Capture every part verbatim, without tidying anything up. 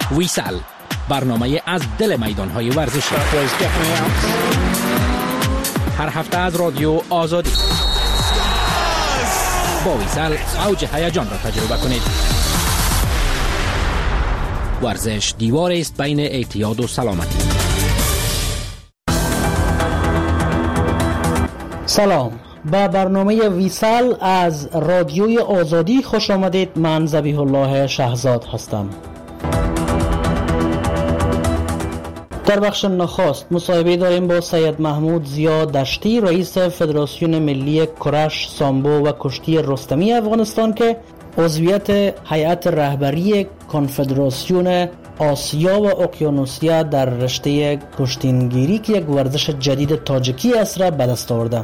ویسال، برنامه از دل میدان‌های ورزشی. هر هفته از رادیو آزادی. با ویسال اوج هیجان را تجربه کنید. ورزش دیوار است بین اعتیاد و سلامتی. سلام، با برنامه ویسال از رادیوی آزادی خوش آمدید. من ذبیح الله شهزاد هستم. در بخش نخست مصاحبه داریم با سید محمود ضیا دشتی، رئیس فدراسیون ملی کرش، سامبو و کشتی رستمی افغانستان که عضویت هیئت رهبری کنفدراسیون آسیا و اقیانوسیا در رشته کشتیگیری که یک ورزش جدید تاجیکی است را به دست آورده.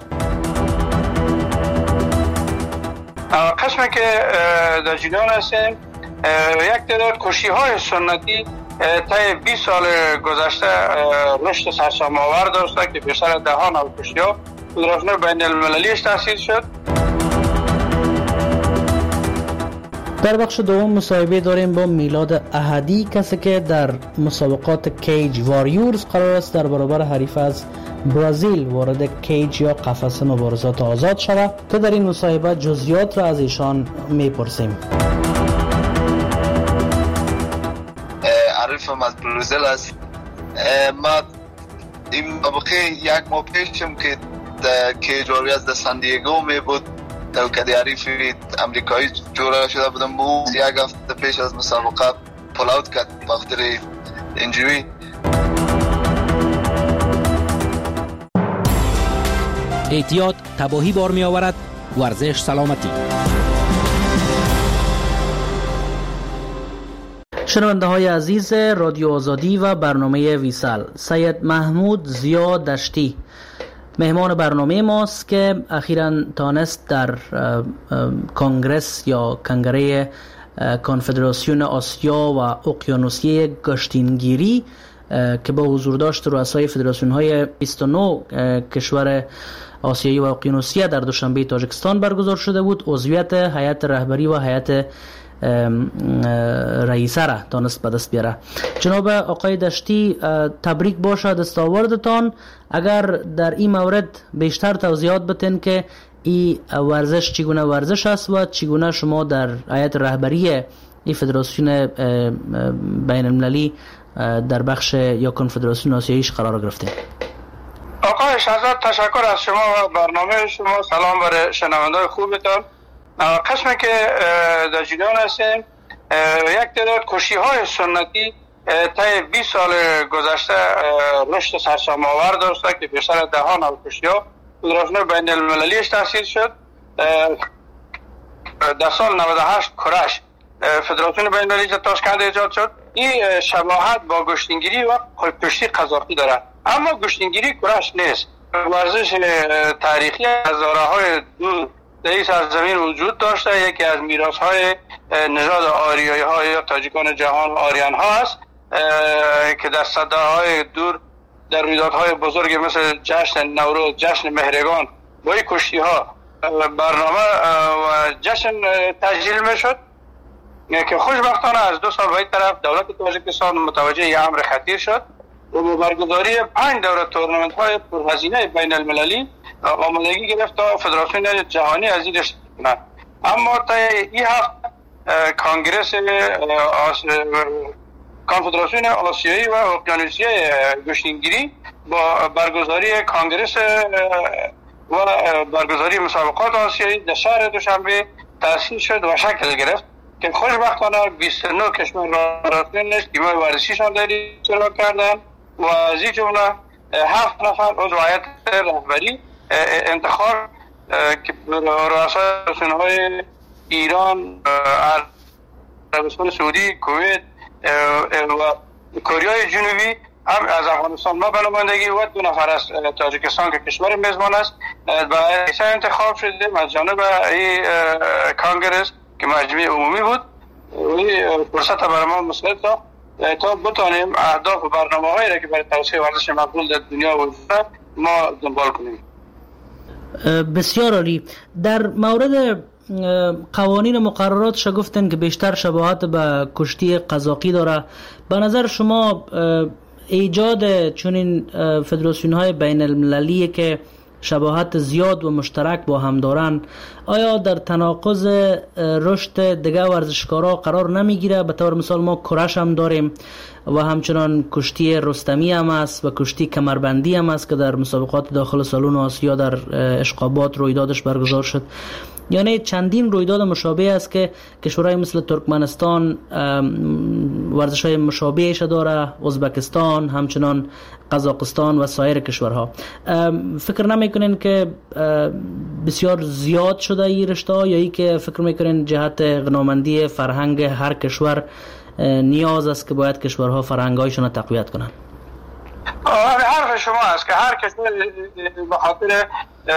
قسمی که در جریان هستیم یک تعداد کشتی های سنتی طی بیست سال گذشته رشد سرسام‌آور داشته که بیشتر ده ها نو کشتی ها فدراسیون بین المللیش تأسیس شد. در بخش دوم مصاحبه داریم با میلاد احدی، کسی که در مسابقات کیج واریورز قرار است در برابر حریف از برزیل وارد کیج یا قفس مبارزات آزاد شود که در این مصاحبه جزئیات را از ایشان میپرسیم. عریفم از برزیل است. ما این موقع یک ماه پیشم که در کیج واریورز در سان دیگو می بود که حریف امریکایی جوره شده بودم، او یک هفته پیش از مسابقه پول اوت کرد بخاطر اینجوری. اعتیاد تباهی بار می آورد، ورزش سلامتی. شنونده های عزیز رادیو آزادی و برنامه ویسال، سید محمود ضیا دشتی مهمان برنامه ماست که اخیراً تانست در کنگرس یا کنگره کنفدراسیون آسیا و اقیانوسیه گشتینگیری که با حضور داشت رؤسای فدراسیون های بیست و نه کشور آسیایی و اقیانوسیه در دوشنبه تاجیکستان برگزار شده بود، عضویت هیئت رهبری و هیئت رئیسه را تانست به دست بیاره. جناب آقای دشتی، تبریک باشه دستاوردتان. اگر در این مورد بیشتر توضیحات بدین که این ورزش چگونه ورزش است و چگونه شما در هیئت رهبری این فدراسیون بین المللی در بخش یا کنفدراسیون آسیاییش قرار گرفتید. آقای شهزاد، تشکر از شما و برنامه شما. سلام برای شنونده‌های خوبتان. قسمی که در جریان هستیم یک تعداد کشتی های سنتی طی بیست سال گذشته رشد سرسام‌آور داشته که بیشتر ده ها نو کشتی ها فدراسیون بین المللیش تأسیس شد. در سال نود و هشت کرش فدراسیون بین المللی تاشکند ایجاد شد. این شباهت با گشتیگیری و کشتی قزاقی دارد، اما گشتیگیری کرش نیست. ورزش تاریخی هزاره های دور در این سرزمین وجود داشته. یکی از میراث های نژاد آریایی ها یا تاجیکان جهان آریان ها است که در صداهای دور در رویدادهای بزرگ مثل جشن نوروز، جشن مهرگان با این کشتی ها برنامه و جشن تسجیل می شد که خوشبختانه از دو سال به این طرف دولت تاجیکستان متوجه این امر خطیر شد و با برگزاری پنج دوره تورنمنت های پرهزینه بین المللی آمادگی گرفت تا فدراسیون جهانی از این رشد کنند. اما تا این هفته کنگرس کنفدراسیون آسیایی و اقیانوسیه گشتیگیری با برگزاری کنگرس و برگزاری مسابقات آسیایی در شهر دوشنبه تأسیس شد و شکل گرفت که خوشبختانه بیست و نه کشور رفتن تیم‌های ورزشیشان در اشتراک کردند و از این جمله هفت نفر عضو هیئت رهبری انتخاب که رؤسای های ایران، عربستان سعودی، کویت و کره جنوبی هم از افغانستان ما بنمایندگی و دو نفر از تاجیکستان که کشور میزبان است و رئیس انتخاب شده از جانب این کنگرس که مجمع عمومی بود. این فرصت برای ما مساعد تا تا بتانیم اهداف و برنامه‌هایی را که برای توسعه ورزش مقبول در دنیا وجود ما دنبال کنیم. بسیار عالی. در مورد قوانین مقرراتش گفتن که بیشتر شباهت به کشتی قزاقی داره. به نظر شما ایجاد چنین فدراسیون های بین المللی که شباهت زیاد و مشترک با هم دارن آیا در تناقض رشد دیگه ورزشکارا قرار نمیگیره؟ به طور مثال ما کرش هم داریم و همچنان کشتی رستمی هم است و کشتی کمربندی هم است که در مسابقات داخل سالن آسیا در اشقابات رویدادش برگزار شد. یعنی چندین رویداد مشابه است که کشورهای مثل ترکمنستان ورزش‌های مشابهش داره، ازبکستان، همچنان قزاقستان و سایر کشورها. فکر نمیکنین که بسیار زیاد شده این رشته یا ای که فکر میکنین جهت غنامندی فرهنگ هر کشور نیاز است که باید کشورها فرهنگایشون تقویت کنن؟ حرف شما است که هر کشور به خاطر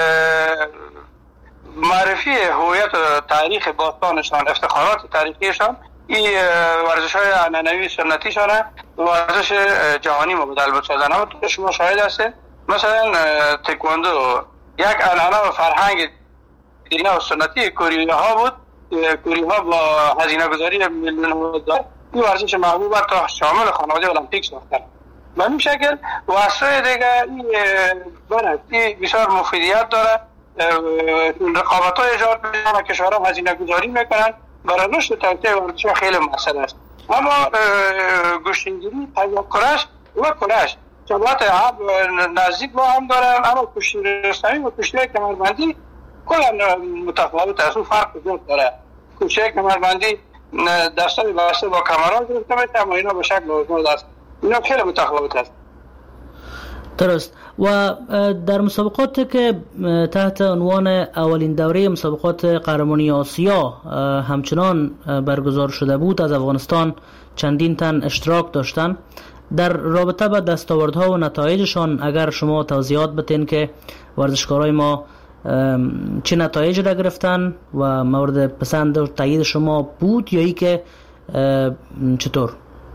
معرفی هویت و تاریخ باستانشان، افتخارات تاریخیشان، این ورزش های عنعنوی سنتیشان ورزش جهانی مبدل بسازن. اما شما شاهد هستید مثلا تکواندو یک عنعنه و فرهنگ دینه و سنتی کوریه ها بود. کوریه ها با هزینه گذاری میلیون دلار این ورزش محبوب تا شامل خانواده المپیک ساختن. به این شکل واسه دیگه این بسیار مفیدیت داره. رقابت های ایجاد میکنن، کشورها هزینه گذاری میکنن، برای رشد توسعه ورزش خیلی مؤثر است. اما گوشتنگیری و کرش و کرش شباهت نزدیک با هم دارن، اما کشتی رستمی و کشتی کمربندی کلا متفاوت است و فرق زیاد داره. کشتی کمربندی دستای واسه با کمرها گرفته میشه، اما اینا به شکل لازم است. اینا خیلی متفاوت است. درست. و در مسابقات که تحت عنوان اولین دوره مسابقات قهرمانی آسیا همچنان برگزار شده بود، از افغانستان چندین تن اشتراک داشتن. در رابطه با دستاوردها و نتایجشان اگر شما توضیحات بتین که ورزشکارای ما چه نتایج را گرفتن و مورد پسند و تایید شما بود یا ای که چطور؟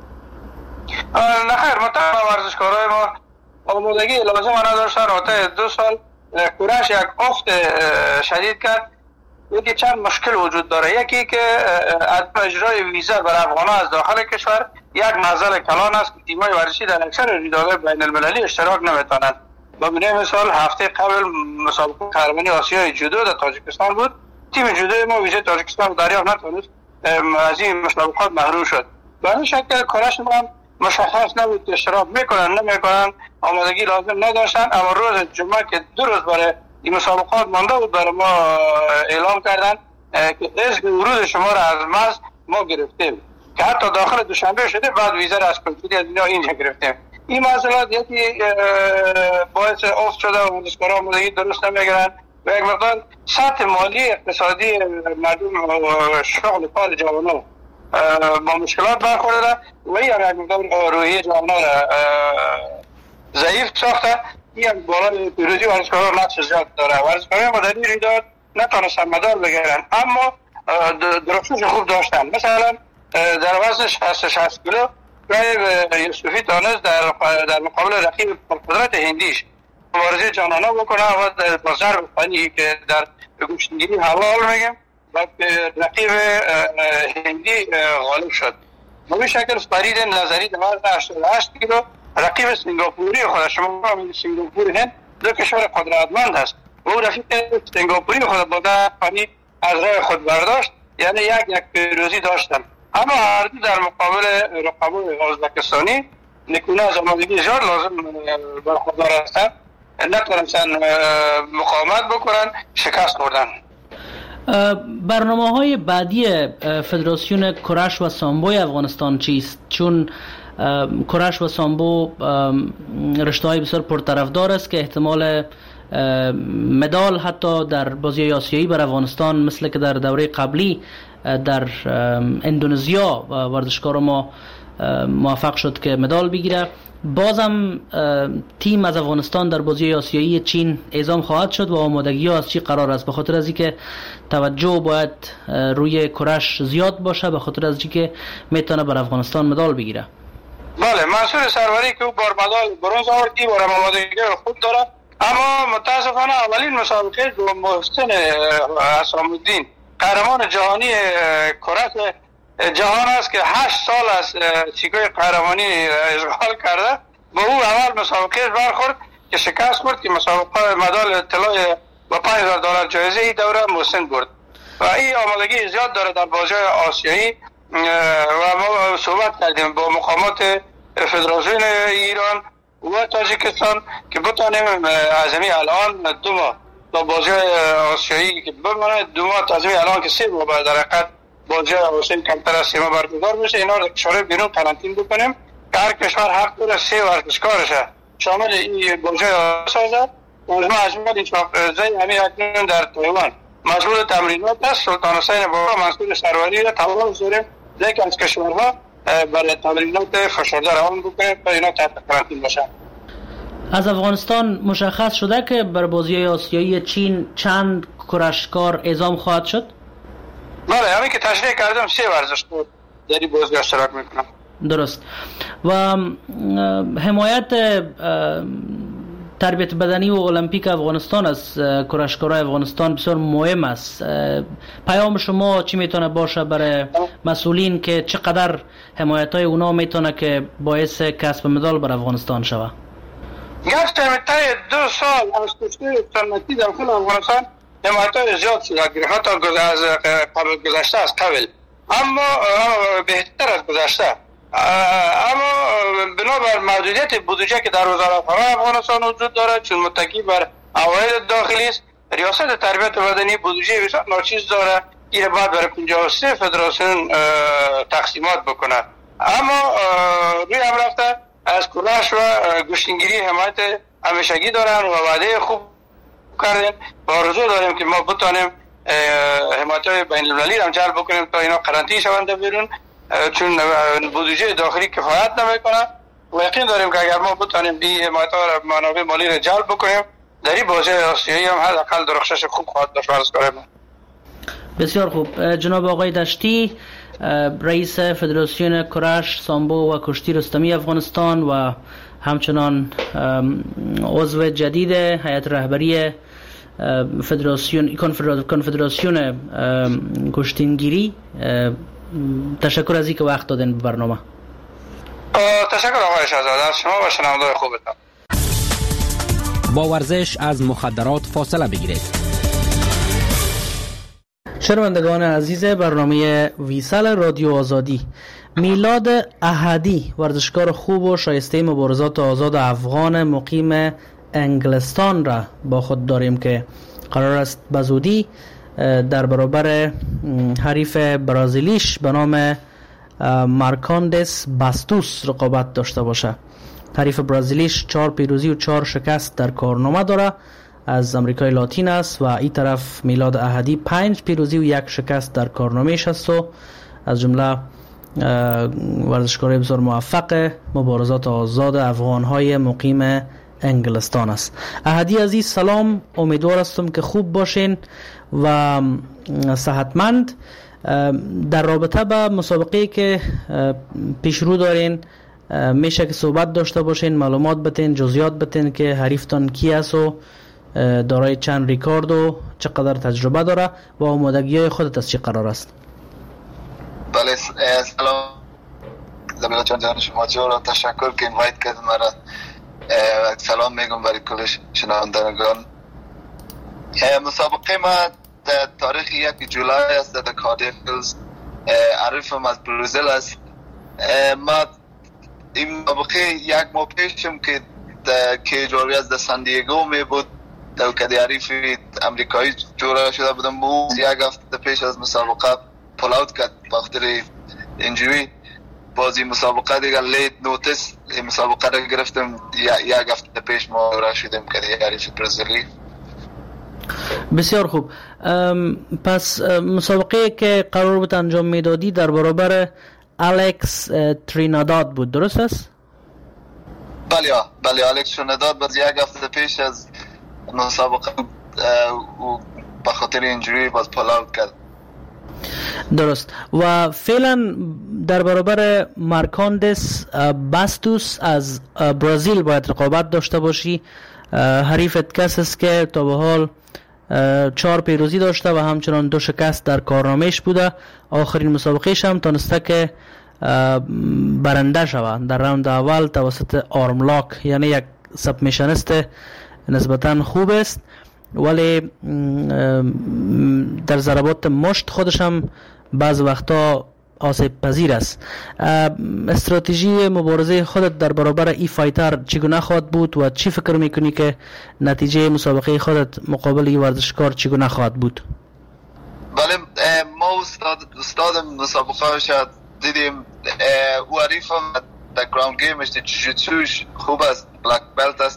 نه خیر، مطمئن ورزشکارای ما آمادگی لازم نداشتن. تا دو سال کرش یک افت شدید کرد. یکی چند مشکل وجود داره. یکی که عدم اجرای ویزا برای افغان‌ها از داخل کشور یک معضل کلان است که تیم‌های ورزشی در اکثر رویدادهای بین المللی اشتراک نمیتونند. با مثال هفته قبل مسابقه قهرمانی آسیای جودو در تاجیکستان بود. تیم جودو ما ویزای تاجیکستان رو دریافت نتونست، از این مسابقات محروم شد. به این شکل کرش ما مشخص نبود که اشتراک میکنن نمیکنن، آمادگی لازم نداشتن. اما روز جمعه که دو روز برای این مسابقات مانده بود برای ما اعلام کردن که اذن ورود شما را از مرز ما گرفتیم، که حتی داخل دوشنبه شده، بعد ویزا را از کنسولی از اینا اینجا گرفتیم. این مسئلات یکی باعث افت شده و ورزشکارا آمادگی درست نمیگیرن و یک مقدار سطح مالی اقتصادی مردم و شغل کار جوانان با مشکلات برخورده و این یک مقدار روحیه جوانان را ضعیف ساخته. این بالا پیروزی ورزشکاران نقش زیاد داره. ورزشکاران ما در این رویداد نتونستن مدال بگیرن، اما درخشش خوب داشتن. مثلا در وزن شصت شصت کیلو رای یوسفی تانست در در مقابل رقیب قدرت هندیش مبارزه جانانه بکنه و با ضرب فنی که در گوشتنگیری حلال میگیم و رقیب هندی غالب شد. به این شکل فرید نظری در وزن هشتاد و هشت کیلو رقیب سنگاپوری خود، شما سنگاپور هند دو کشور قدرتمند است و او رقیب سنگاپوری خود با فنی از راه خود برداشت، یعنی یک یک پیروزی داشتن. اما هر دو در مقابل رقابای ازبکستانی نکونه از آمادگی زیاد لازم برخوردار هستند، نتونستن مقاومت بکنن، شکست خوردن. برنامه های بعدی فدراسیون کرش و سامبوی افغانستان چیست؟ چون کرش و سامبو رشته های بسیار پرطرفدار است که احتمال مدال حتی در بازی آسیایی بر افغانستان مثل که در دوره قبلی در اندونزیا ورزشکار ما موفق شد که مدال بگیره. بازم تیم از افغانستان در بازی آسیایی چین اعزام خواهد شد و آمادگی ها از چی قرار است؟ به خاطر از اینکه توجه باید روی کرش زیاد باشه، به خاطر از اینکه میتونه بر افغانستان مدال بگیره. بله، منصور سروری که او بار مدال برنز آورد، این بار آمادگی خوب داره، اما متاسفانه اولین مسابقه دو محسن حسام الدین قهرمان جهانی کره جهان است که هشت سال از سیگای قهرمانی اشغال کرده. با او اول مسابقه برخورد که شکست خورد که مسابقه مدال طلای با پنج هزار دلار جایزه ای دوره محسن برد و این آمادگی زیاد داره در بازی‌های آسیایی و ما صحبت کردیم با مقامات فدراسیون ایران و تاجیکستان که بتانیم از همین الان دو ماه تا بازی‌های آسیایی که بمانه، دو ماه تا از همین الان که سه ماه بعد در حقیقت بازی‌های آسیایی کمتر از سه ماه برگزار بشه، اینا رو کشور بیرون قرنطینه بکنیم که هر کشور حق داره سه ورزشکارش شامل این بازی‌های آسیایی سازد. مجموع اجمال این چاپزای همین اکنون در تایوان مشغول تمرینات است. سلطان حسین بابا مسئول سروری را تمام داریم لیکن از کشورها برای تمرینات فشرده روان بکنیم تا اینا تحت قرنطینه باشن. از افغانستان مشخص شده که بر بازی‌های آسیایی چین چند کرشکار اعزام خواهد شد؟ بله، همین که تشریح کردم سه ورزشکار در این بازی اشتراک میکنم. درست. و حمایت تربیت بدنی و المپیک افغانستان از کرشکارای افغانستان بسیار مهم است. پیام شما چی میتونه باشه برای مسئولین که چقدر حمایت های اونا میتونه که باعث کسب مدال بر افغانستان شود؟ گفتم تا دو سال از کشتی سنتی داخل افغانستان حمایت های زیاد صورت گرفت، حتی از قبل گذشته از قبل، اما بهتر از گذشته. اما بنابر محدودیت بودجه که در وزارت افغانستان وجود دارد، چون متکی بر عواید داخلی است، ریاست تربیت بدنی بودجه بسیار ناچیز داره، این بعد برای پنجاه و سه فدراسیون تقسیمات بکنه. اما روی هم رفته از کلاش و گوشتنگیری حمایت همیشگی دارن و وعده خوب کردن و آرزو داریم که ما بتانیم حمایت های بین المللی هم جلب بکنیم تا اینا قرنطینه شونده بیرون، چون بودجه داخلی کفایت نمیکنه و یقین داریم که اگر ما بتانیم این حمایت ها را منابع مالی را جلب بکنیم در این بازی آسیایی هم حداقل درخشش خوب خواهد داشت. بسیار خوب. جناب آقای دشتی، رئیس فدراسیون کرش، سامبو و کشتی رستمی افغانستان و همچنان عضو جدید هیئت رهبری فدراسیون کنفدراسیون کشتیگیری، تشکر از اینکه وقت دادن به برنامه. تشکر آقای شهزاده از شما و شنونده‌های خوبتان. با ورزش از مخدرات فاصله بگیرید. شنوندگان عزیز برنامه ویسال رادیو آزادی، میلاد احدی ورزشکار خوب و شایسته مبارزات آزاد افغان مقیم انگلستان را با خود داریم که قرار است بزودی در برابر حریف برازیلیش به نام مارکاندس باستوس رقابت داشته باشه. حریف برازیلیش چهار پیروزی و چهار شکست در کارنامه داره، از امریکای لاتین است و این طرف میلاد احدی پنج پیروزی و یک شکست در کارنامه‌اش است و از جمله ورزشکار بسیار موفق مبارزات آزاد افغان‌های مقیم انگلستان است. احدی عزیز سلام، امیدوار هستم که خوب باشین و صحتمند. در رابطه با مسابقه که پیش رو دارین میشه که صحبت داشته باشین، معلومات بتین، جزئیات بتین که حریفتان کی است و دارای چند ریکارد و چقدر تجربه داره و آمادگی خودت از چی قرار است؟ بله، سلام زبیلا جان جان شما جورا، تشکر که اینوایت کردن مرا. سلام میگم برای کل شنوندگان. مسابقه ما در تاریخ یک جولای است در کاردیفلز، عریفم از برزیل است. ما این مسابقه یک ماه پیشم که که جوری از سان دیگو می بود در کدی عریف امریکایی جورا شده بودم، او یک هفته پیش از مسابقه پول اوت کرد بخاطر اینجوری. بازی مسابقه دیگه لیت نوتیس مسابقه را گرفتم، یک هفته پیش ما جورا شدیم کدی عریف برزیلی. بسیار خوب. پس مسابقه که قرار بود انجام میدادی در برابر الکس تریناداد بود، درست است؟ بله بله، الکس تریناداد باز یک هفته پیش از مسابقه و به خاطر اینجوری باز پول اوت کرد. درست. و فعلا در برابر مارکاندس باستوس از برزیل باید رقابت داشته باشی. حریفت کس است که تا به حال چهار پیروزی داشته و همچنان دو شکست در کارنامهش بوده. آخرین مسابقهش هم تونسته که برنده شود در راوند اول توسط آرم لاک، یعنی یک سبمیشنست نسبتا خوب است، ولی در ضربات مشت خودش هم بعض وقتا آسیب پذیر است. استراتژی مبارزه خودت در برابر ای فایتر چگونه خواهد بود و چی فکر میکنی که نتیجه مسابقه خودت مقابل ای ورزشکار چگونه خواهد بود؟ بله، ما استاد استاد مسابقه شد دیدیم او عریفم در گراوند گیمش جوجیتسوش خوب است، بلک بلت است.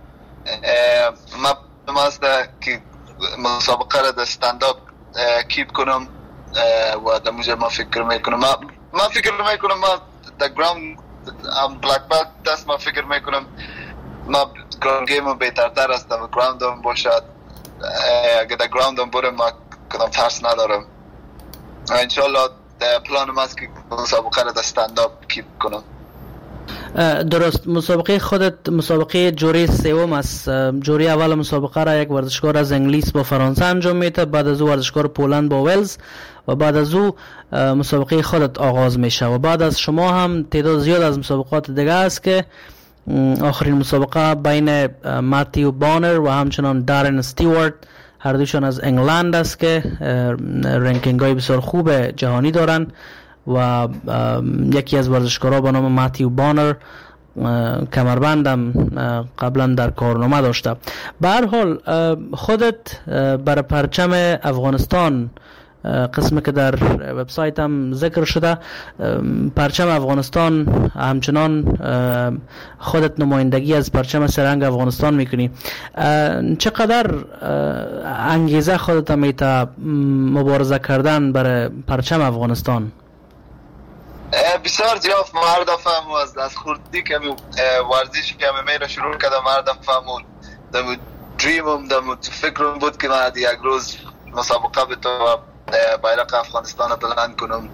ما است که مسابقه را در استنداپ کیپ کنم و در موجه ما فکر میکنم ما, ما فکر میکنم ما در گراوند ام بلک بلت دست ما فکر میکنم ما گراوند گیم بهتر تر است و گراوند هم باشد. اگر در گراوند هم برم ما کدام ترس ندارم. انشالله پلان ما است که مسابقه را در استنداپ کیپ کنم. درست. مسابقه خودت مسابقه جوری سوم است. جوری اول مسابقه را یک ورزشکار از انگلیس با فرانسه انجام میده، بعد از او ورزشکار پولند با ولز و بعد از او مسابقه خودت آغاز میشه و بعد از شما هم تعداد زیاد از مسابقات دیگه است که آخرین مسابقه بین ماتیو بانر و همچنان دارن استیوارت، هر دوشان از انگلند است که رنکینگ های بسیار خوب جهانی دارن و یکی از ورزشکارها به نام ماتیو بانر کمربندم قبلا در کارنامه داشته. به هر حال خودت برای پرچم افغانستان، قسمی که در وبسایت هم ذکر شده، پرچم افغانستان همچنان خودت نمایندگی از پرچم سرنگ افغانستان میکنی. چقدر انگیزه خودت میته مبارزه کردن برای پرچم افغانستان؟ بسیار زیاد. هر دفعه از از خوردی که ورزش که میره شروع کردم، هر دفعه مون دم دریمم دم فکرم بود که من یک روز مسابقه به تو بیرق افغانستان بلند کنم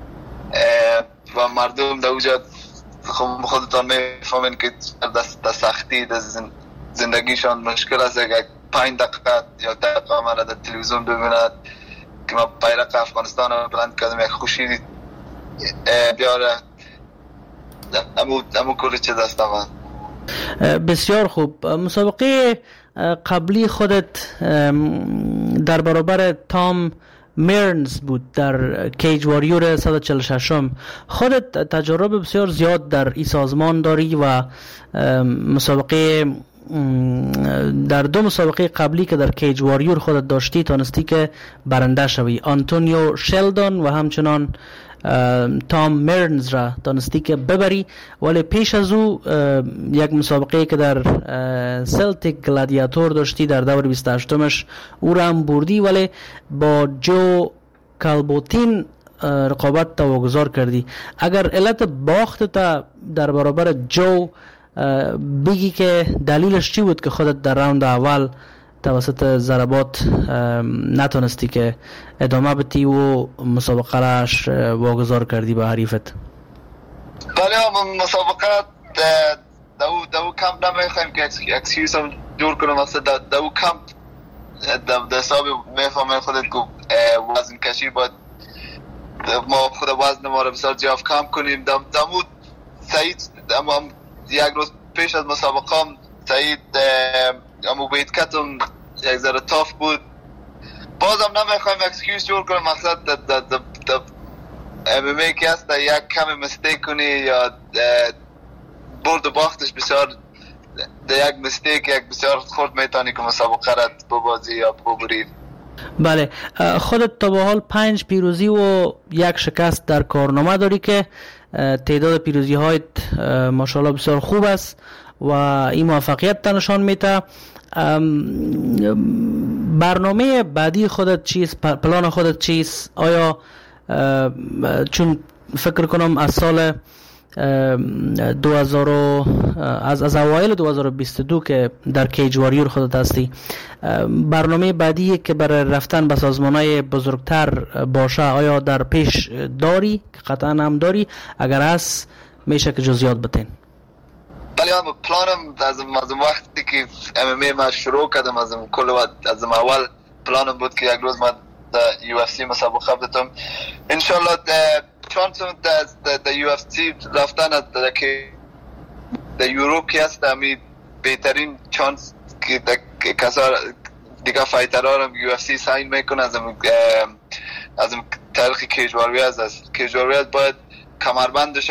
و مردم در اونجا خودتان میفهمین که در سختی در زندگیشان مشکل است. یک پنج دقیقه یا دقیقه من در تلویزیون ببیند که من بیرق افغانستان بلند کردم، یک خوشی بیاره امو امو کلی چه دست من. بسیار خوب. مسابقه قبلی خودت در برابر تام میرنز بود در کیج واریور صد و چهل و شش. خودت تجربه بسیار زیاد در این سازمان داری و مسابقه در دو مسابقه قبلی که در کیج واریور خودت داشتی تانستی که برنده شوی. آنتونیو شلدون و همچنان تام میرنز را دانستی که ببری، ولی پیش از او یک مسابقه که در سلتیک گلادیاتور داشتی در دور بیست و هشتمش او را هم بردی، ولی با جو کالبوتین رقابت تا واگذار کردی. اگر علت باخت تا در برابر جو بگی که دلیلش چی بود که خودت در راوند اول توسط ضربات نتونستی که ادامه بدی و مسابقه راش واگذار کردی به حریفت؟ بله، مسابقه دو دو کمپ نمیخوایم که اکسکیوز هم جور کنم. اصلا دو کمپ در حساب میفهمه خودت که وزن کشی باید ما خود وزن ما رو بسیار جاف کم کنیم. دمود سعید یک روز پیش از مسابقه هم سعید امو بیت کتم یک ذره تاف بود. بازم نمیخوایم اکسکیوز جور کنم. مقصد در در در در ام ام ای که هست یک کمی مستیک کنی یا برد و باختش بسیار در یک مستیک یک بسیار خورد میتانی که مسابقه را ببازی یا ببری. بله، خودت تا به حال پنج پیروزی و یک شکست در کارنامه داری که تعداد پیروزی هایت ماشاءالله بسیار خوب است و این موفقیت نشان میده. برنامه بعدی خودت چیست؟ پلان خودت چیست؟ آیا چون فکر کنم از سال دو هزار از از اوایل دو هزار و بیست و دو که در کیج واریور خودت هستی، برنامه بعدی که برای رفتن به سازمان‌های بزرگتر باشه آیا در پیش داری؟ که قطعا هم داری. اگر هست میشه که جزئیات بتین. ولی من پلانم از از وقتی که ام ام ای ما شروع کردم از کل وقت از اول پلانم بود که یک روز ما در یو اف سی مسابقه بدم ان شاء الله. چانس در در یو اف سی رفتن در که در یوروپ که است می بهترین چانس که کسا دیگه فایترها رو یو اف سی ساین میکنه از از تاریخ کیجواریاز است. کیجواریاز باید کمربندش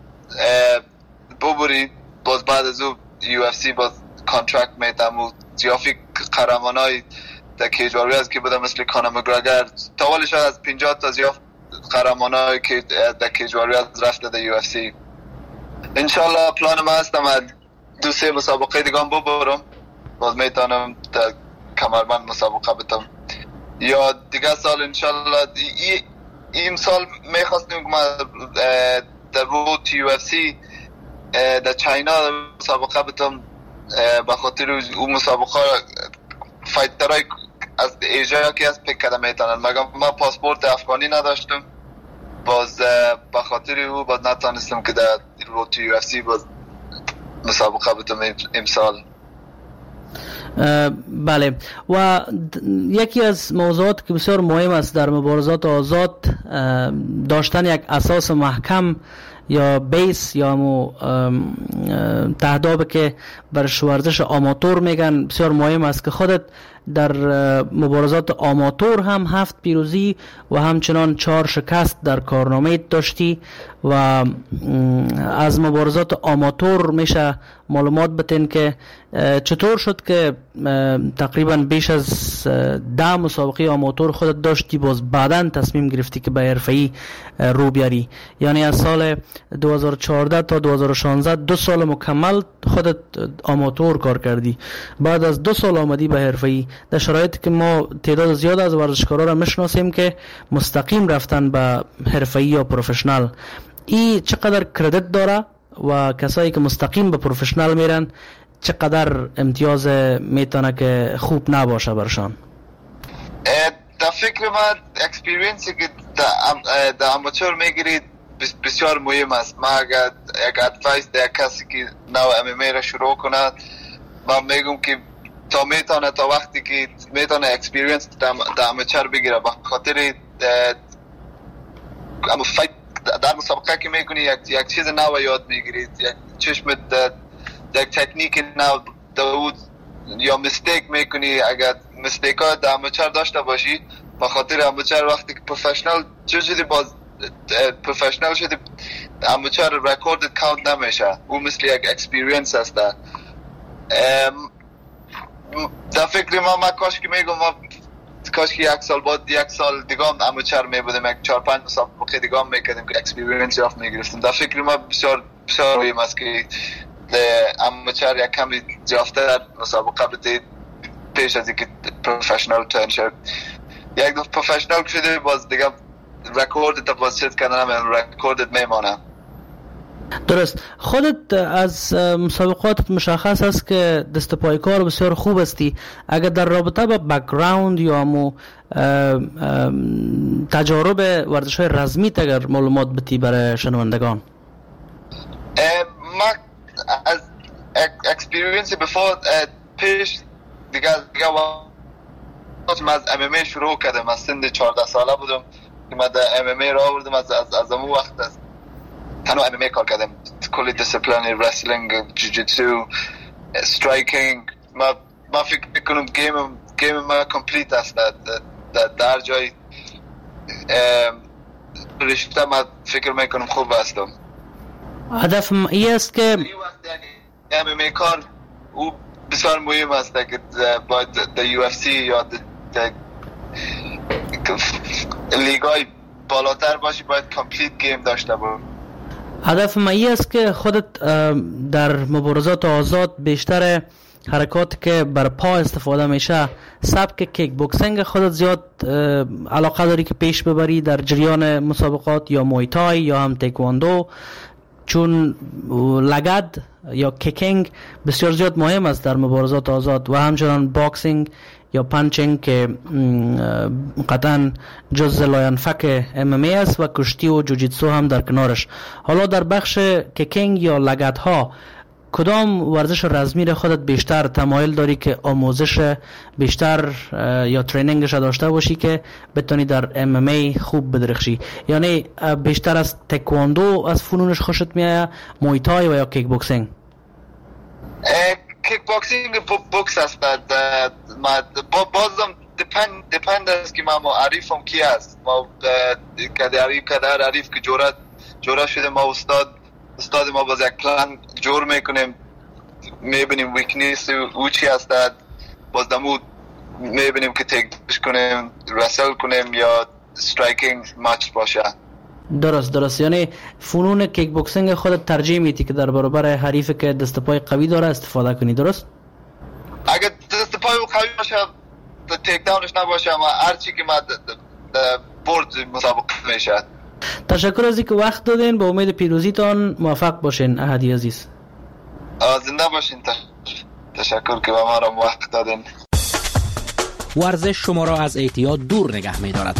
ببری، باز بعد از او یو اف سی باز کانترکت میتم و زیافی قهرمانای در کیجواریاز که بوده مثل کانر مگرگر تاولی شاید از پنجاه تا زیاف قهرمانای که در کیجواریاز رفته در یو اف سی. انشالله پلان ما هستم دو سه مسابقه دیگه هم ببرم، باز میتونم در کمربند مسابقه بتم یا دیگه سال انشالله. این سال میخواستیم که ما در رود تی یو اف سی در چاینا مسابقه بتم، به خاطر اون مسابقه فایترهای از ایجا که از پک کده میتونن، مگر ما پاسپورت افغانی نداشتم، باز به خاطر او باز نتانستم که در رود تی یو اف سی باز مسابقه بتم امسال. بله، و یکی از موضوعات که بسیار مهم است در مبارزات آزاد داشتن یک اساس محکم یا بیس یا مو تهداب که بر ورزش آماتور میگن بسیار مهم است که خودت در مبارزات آماتور هم هفت پیروزی و همچنان چهار شکست در کارنامه داشتی و از مبارزات آماتور میشه معلومات بتین که چطور شد که تقریبا بیش از ده مسابقه آماتور خودت داشتی باز بعداً تصمیم گرفتی که به حرفه‌ای رو بیاری، یعنی از سال دو هزار و چهارده تا دو هزار و شانزده دو سال مکمل خودت آماتور کار کردی، بعد از دو سال آمدی به حرفه‌ای در شرایطی که ما تعداد زیاد از ورزشکارا را میشناسیم که مستقیم رفتن به حرفه‌ای یا پروفشنال. این چقدر کردیت داره و کسایی که مستقیم به پروفشنال میرن چقدر امتیاز میتونه که خوب نباشه برشان؟ در فکر من اکسپیرینسی که در اماتور میگیرید بسیار مهم است. ما اگر یک ادوایس در کسی که نو ام ام ای را شروع کنه من میگم که تا میتونه تا وقتی که میتونه اکسپیرینس در اماتور بگیره، به خاطر اما فایت در مسابقه که میکنی یک یک چیز نو یاد میگیرید، یک چشمت یک تکنیک نو داود یا مستیک میکنی. اگر مستیک ها در اماتور داشته باشی به خاطر اماتور وقتی که پروفشنال چیزی باز پروفشنال شده اماتور رکورد کاونت نمیشه، او مثل یک اکسپیرینس است. در فکر ما ما کاش که میگم ما کاش که یک سال بعد یک سال دیگه هم اماتور میبودیم، یک چهار پنج مسابقه دیگه هم میکردیم که اکسپیرینس یافت میگرفتیم. در فکر ما بسیار بسیار مهم است که اماتور یک کمی یافته در مسابقه بدید پیش از اینکه پروفشنال ترن شد. یک دو پروفشنال شده باز دیگه رکوردت باز چیز کردن هم رکوردت میمانه. درست. خودت از مسابقاتت مشخص است که دست پای کار بسیار خوب استی. اگر در رابطه با بک‌گراند یا مو تجارب ورزش‌های رزمی اگر معلومات بدی برای شنوندگان؟ ما از اکسپیرینس بفور پیش دیگه دیگه ما از ام ام ای شروع کردم. از سن چهارده ساله بودم که ما در ام ام ای را آوردم. از از از اون وقت از تنها ام ام ای کار کردم، کلی دیسیپلین، رسلینگ، جوجیتسو، استرایکینگ. ما ما فکر میکنم گیم گیم ما کامپلیت است. در در جای رشته ما فکر میکنم خوب هستم. هدف این است که ام ام ای کار او بسیار مهم است که باید در یو اف سی یا در لیگای بالاتر باشی، باید کامپلیت گیم داشته باید. هدف من این است که خودت در مبارزات آزاد بیشتر حرکات که بر پا استفاده میشه سبک کیک بوکسینگ خودت زیاد علاقه داری که پیش ببری در جریان مسابقات، یا موی تای یا هم تایکواندو، چون لگد یا کیکینگ بسیار زیاد مهم است در مبارزات آزاد، و همچنان باکسینگ یا پانچینگ که قطعا جز لاینفک ام ام ای است و کشتی و جوجیتسو هم در کنارش. حالا در بخش کیکینگ یا لگد ها کدام ورزش رزمی را خودت بیشتر تمایل داری که آموزش بیشتر یا ترینینگش داشته باشی که بتونی در ام ام ای خوب بدرخشی؟ یعنی بیشتر از تکواندو از فنونش خوشت میاد، موی تای و یا کیک بوکسینگ؟ کیک بوکسینگ بوکس است. بازم depend depend است که ما عریفم کی است. ما کدی عریف کدر عریف که جورا جورا شده، ما استاد استاد ما باز یک پلان جور میکنیم، میبینیم ویکنیس او چی است، باز دمو میبینیم که تیکش کنیم، رسل کنیم یا استرایکینگ ماچ باشه. درست درست. یعنی فنون کیک بوکسینگ خودت ترجیح میدی که در برابر حریفی که دست پای قوی داره استفاده کنی، درست؟ اگر دست پای قوی باشه تیک داونش نباشه، اما هر چی که ما برد مسابقه میشه. تشکر از اینکه وقت دادین. به امید پیروزیتان موفق باشین احدی عزیز. زنده باشین. تشکر که به ما را وقت دادین. ورزش شما را از اعتیاد دور نگه می‌دارد.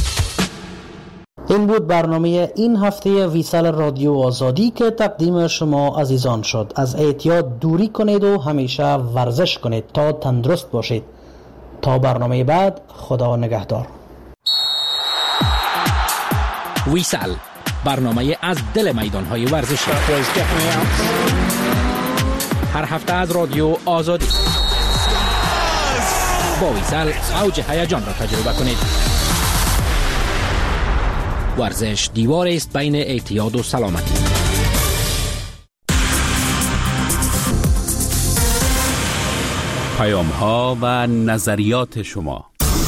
این بود برنامه این هفته ویسال رادیو آزادی که تقدیم شما عزیزان شد. از اعتیاد دوری کنید و همیشه ورزش کنید تا تندرست باشید. تا برنامه بعد، خدا نگهدار. ویسال، برنامه از دل میدان‌های ورزشی، هر هفته از رادیو آزادی. با ویسال اوج هیجان را تجربه کنید. ورزش دیوار است بین اعتیاد و سلامتی. پیام ها و نظریات شما.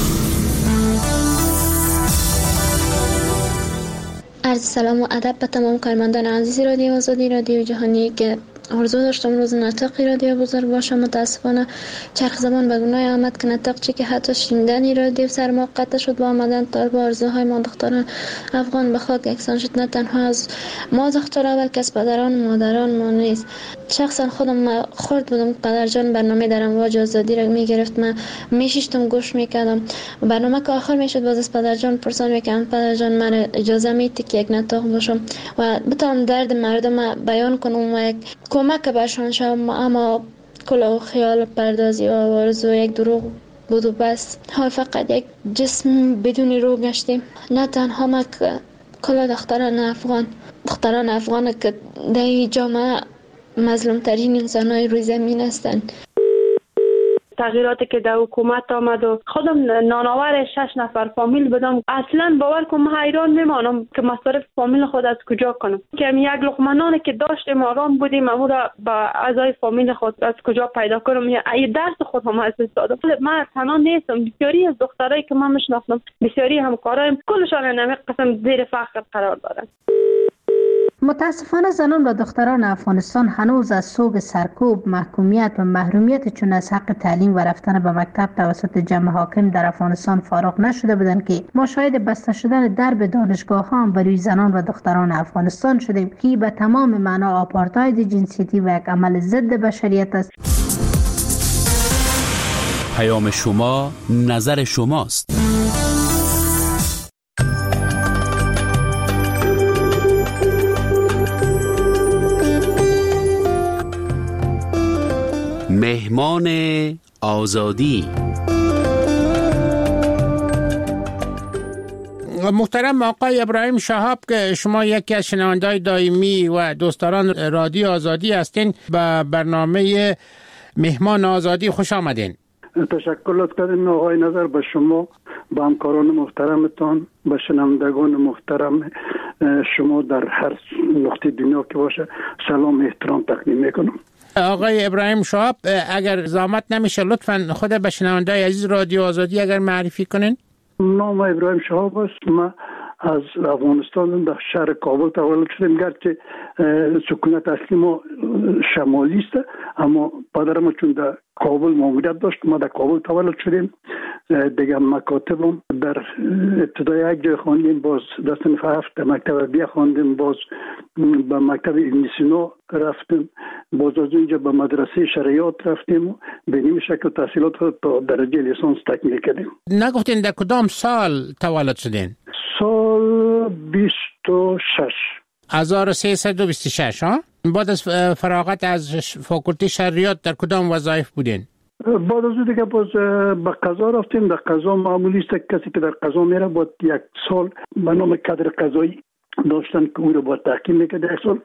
عرض سلام و ادب به تمام کارمندان عزیز رادیو آزادی، رادیو جهانی که آرزو داشتم روز نطقی رادیو بزرگ باشه. متاسفانه چرخ زمان به گناه آمد که نطق چی که حتی شنیدنی رادیو سر ما قطع شد. با آمدن طالب آرزوهای ما دختران افغان به خاک یکسان شد. نه تنها از ما دخترها بلکه از پدران و مادران ما نیست. شخصا خودم خورد بودم پدر جان برنامه در امواج آزادی را میگرفت، من میشیشتم گوش میکردم. برنامه که آخر میشد باز از پدر جان پرسان میکردم پدر جان من اجازه میدی که یک نطق باشم و بتونم درد مردم بیان کنم و یک کمک برشان شوم. اما کل خیال پردازی و آرزو یک دروغ بود و بس. حال فقط یک جسم بدون روح گشتیم. نه تنها ما که کل دختران افغان دختران افغان که در جامعه مظلوم ترین انسان های روی زمین هستند. تغییراتی که در حکومت آمد و خودم نانآور شش نفر فامیل بدم، اصلا باور کنم حیران میمانم که مصارف فامیل خود از کجا کنم. که یک لقمه نانی که داشتیم آرام بودیم اما را با اعضای فامیل خود از کجا پیدا کنم. ای درس خود هم از دادم. من تنها نیستم، بسیاری از دخترایی که من میشناسم، بسیاری همکارایم، کلشان نمی قسم زیر فقر قرار دارند. متاسفانه زنان و دختران افغانستان هنوز از سوگ سرکوب، محکومیت و محرومیت چون از حق تعلیم و رفتن به مکتب توسط جمع حاکم در افغانستان فارغ نشده بودند که ما شاهد بسته شدن درب دانشگاه ها برای زنان و دختران افغانستان شدیم که به تمام معنا آپارتاید جنسیتی و یک عمل ضد بشریت است. پیام شما، نظر شماست. مهمان آزادی. محترم آقای ابراهیم شهاب که شما یکی از شنونده‌های دائمی و دوستداران رادیو آزادی هستین، به برنامه مهمان آزادی خوش آمدین. تشکر لطفاً آقای نظر به شما، به همکاران محترمتان، به شنوندگان محترم شما در هر نقطه دنیا که باشه سلام احترام تقدیم میکنم. آقای ابراهیم شهاب اگر زحمت نمیشه لطفاً خود به شنونده‌های عزیز رادیو آزادی اگر معرفی کنین. نام ابراهیم شهاب است. من از افغانستان در شهر کابل تولد شدم، گرچه سکونت اصلی ما شمالی است اما پدرم چون در کابل ماموریت داشت ما در کابل تولد شدیم. دیگه مکاتبم در ابتدای یک جای خواندیم، باز در صنف هفت مکتب بیا خواندیم، باز به مکتب ابن سینا رفتیم، باز از اینجا به مدرسه شریعت رفتیم و به این شکل تحصیلات تا درجه لیسانس تکمیل کردیم. نگفتین در کدام سال تولد شدین؟ سال بیست و شش. هزار و سیصد و بیست و شش ها؟ بعد از فراغت از فاکولته شریعت در کدام وظایف بودین؟ بعد از اون دیگه باز به قضا رفتیم. در قضا معمولی است کسی که در قضا میره باید یک سال به نام کادر قضایی داشتن که او رو باید تحقیق میکرد. یک سال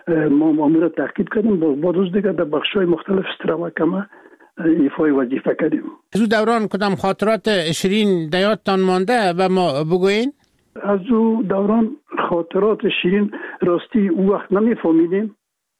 ما مامور تحقیق کردیم. بعد از دیگه در بخش‌های مختلف استرا محکمه ایفای وظیفه کردیم. از دوران کدام خاطرات شیرین در یادتان مانده و ما بگوین؟ از او دوران خاطرات شیرین راستی او وقت نمیفهمیدیم،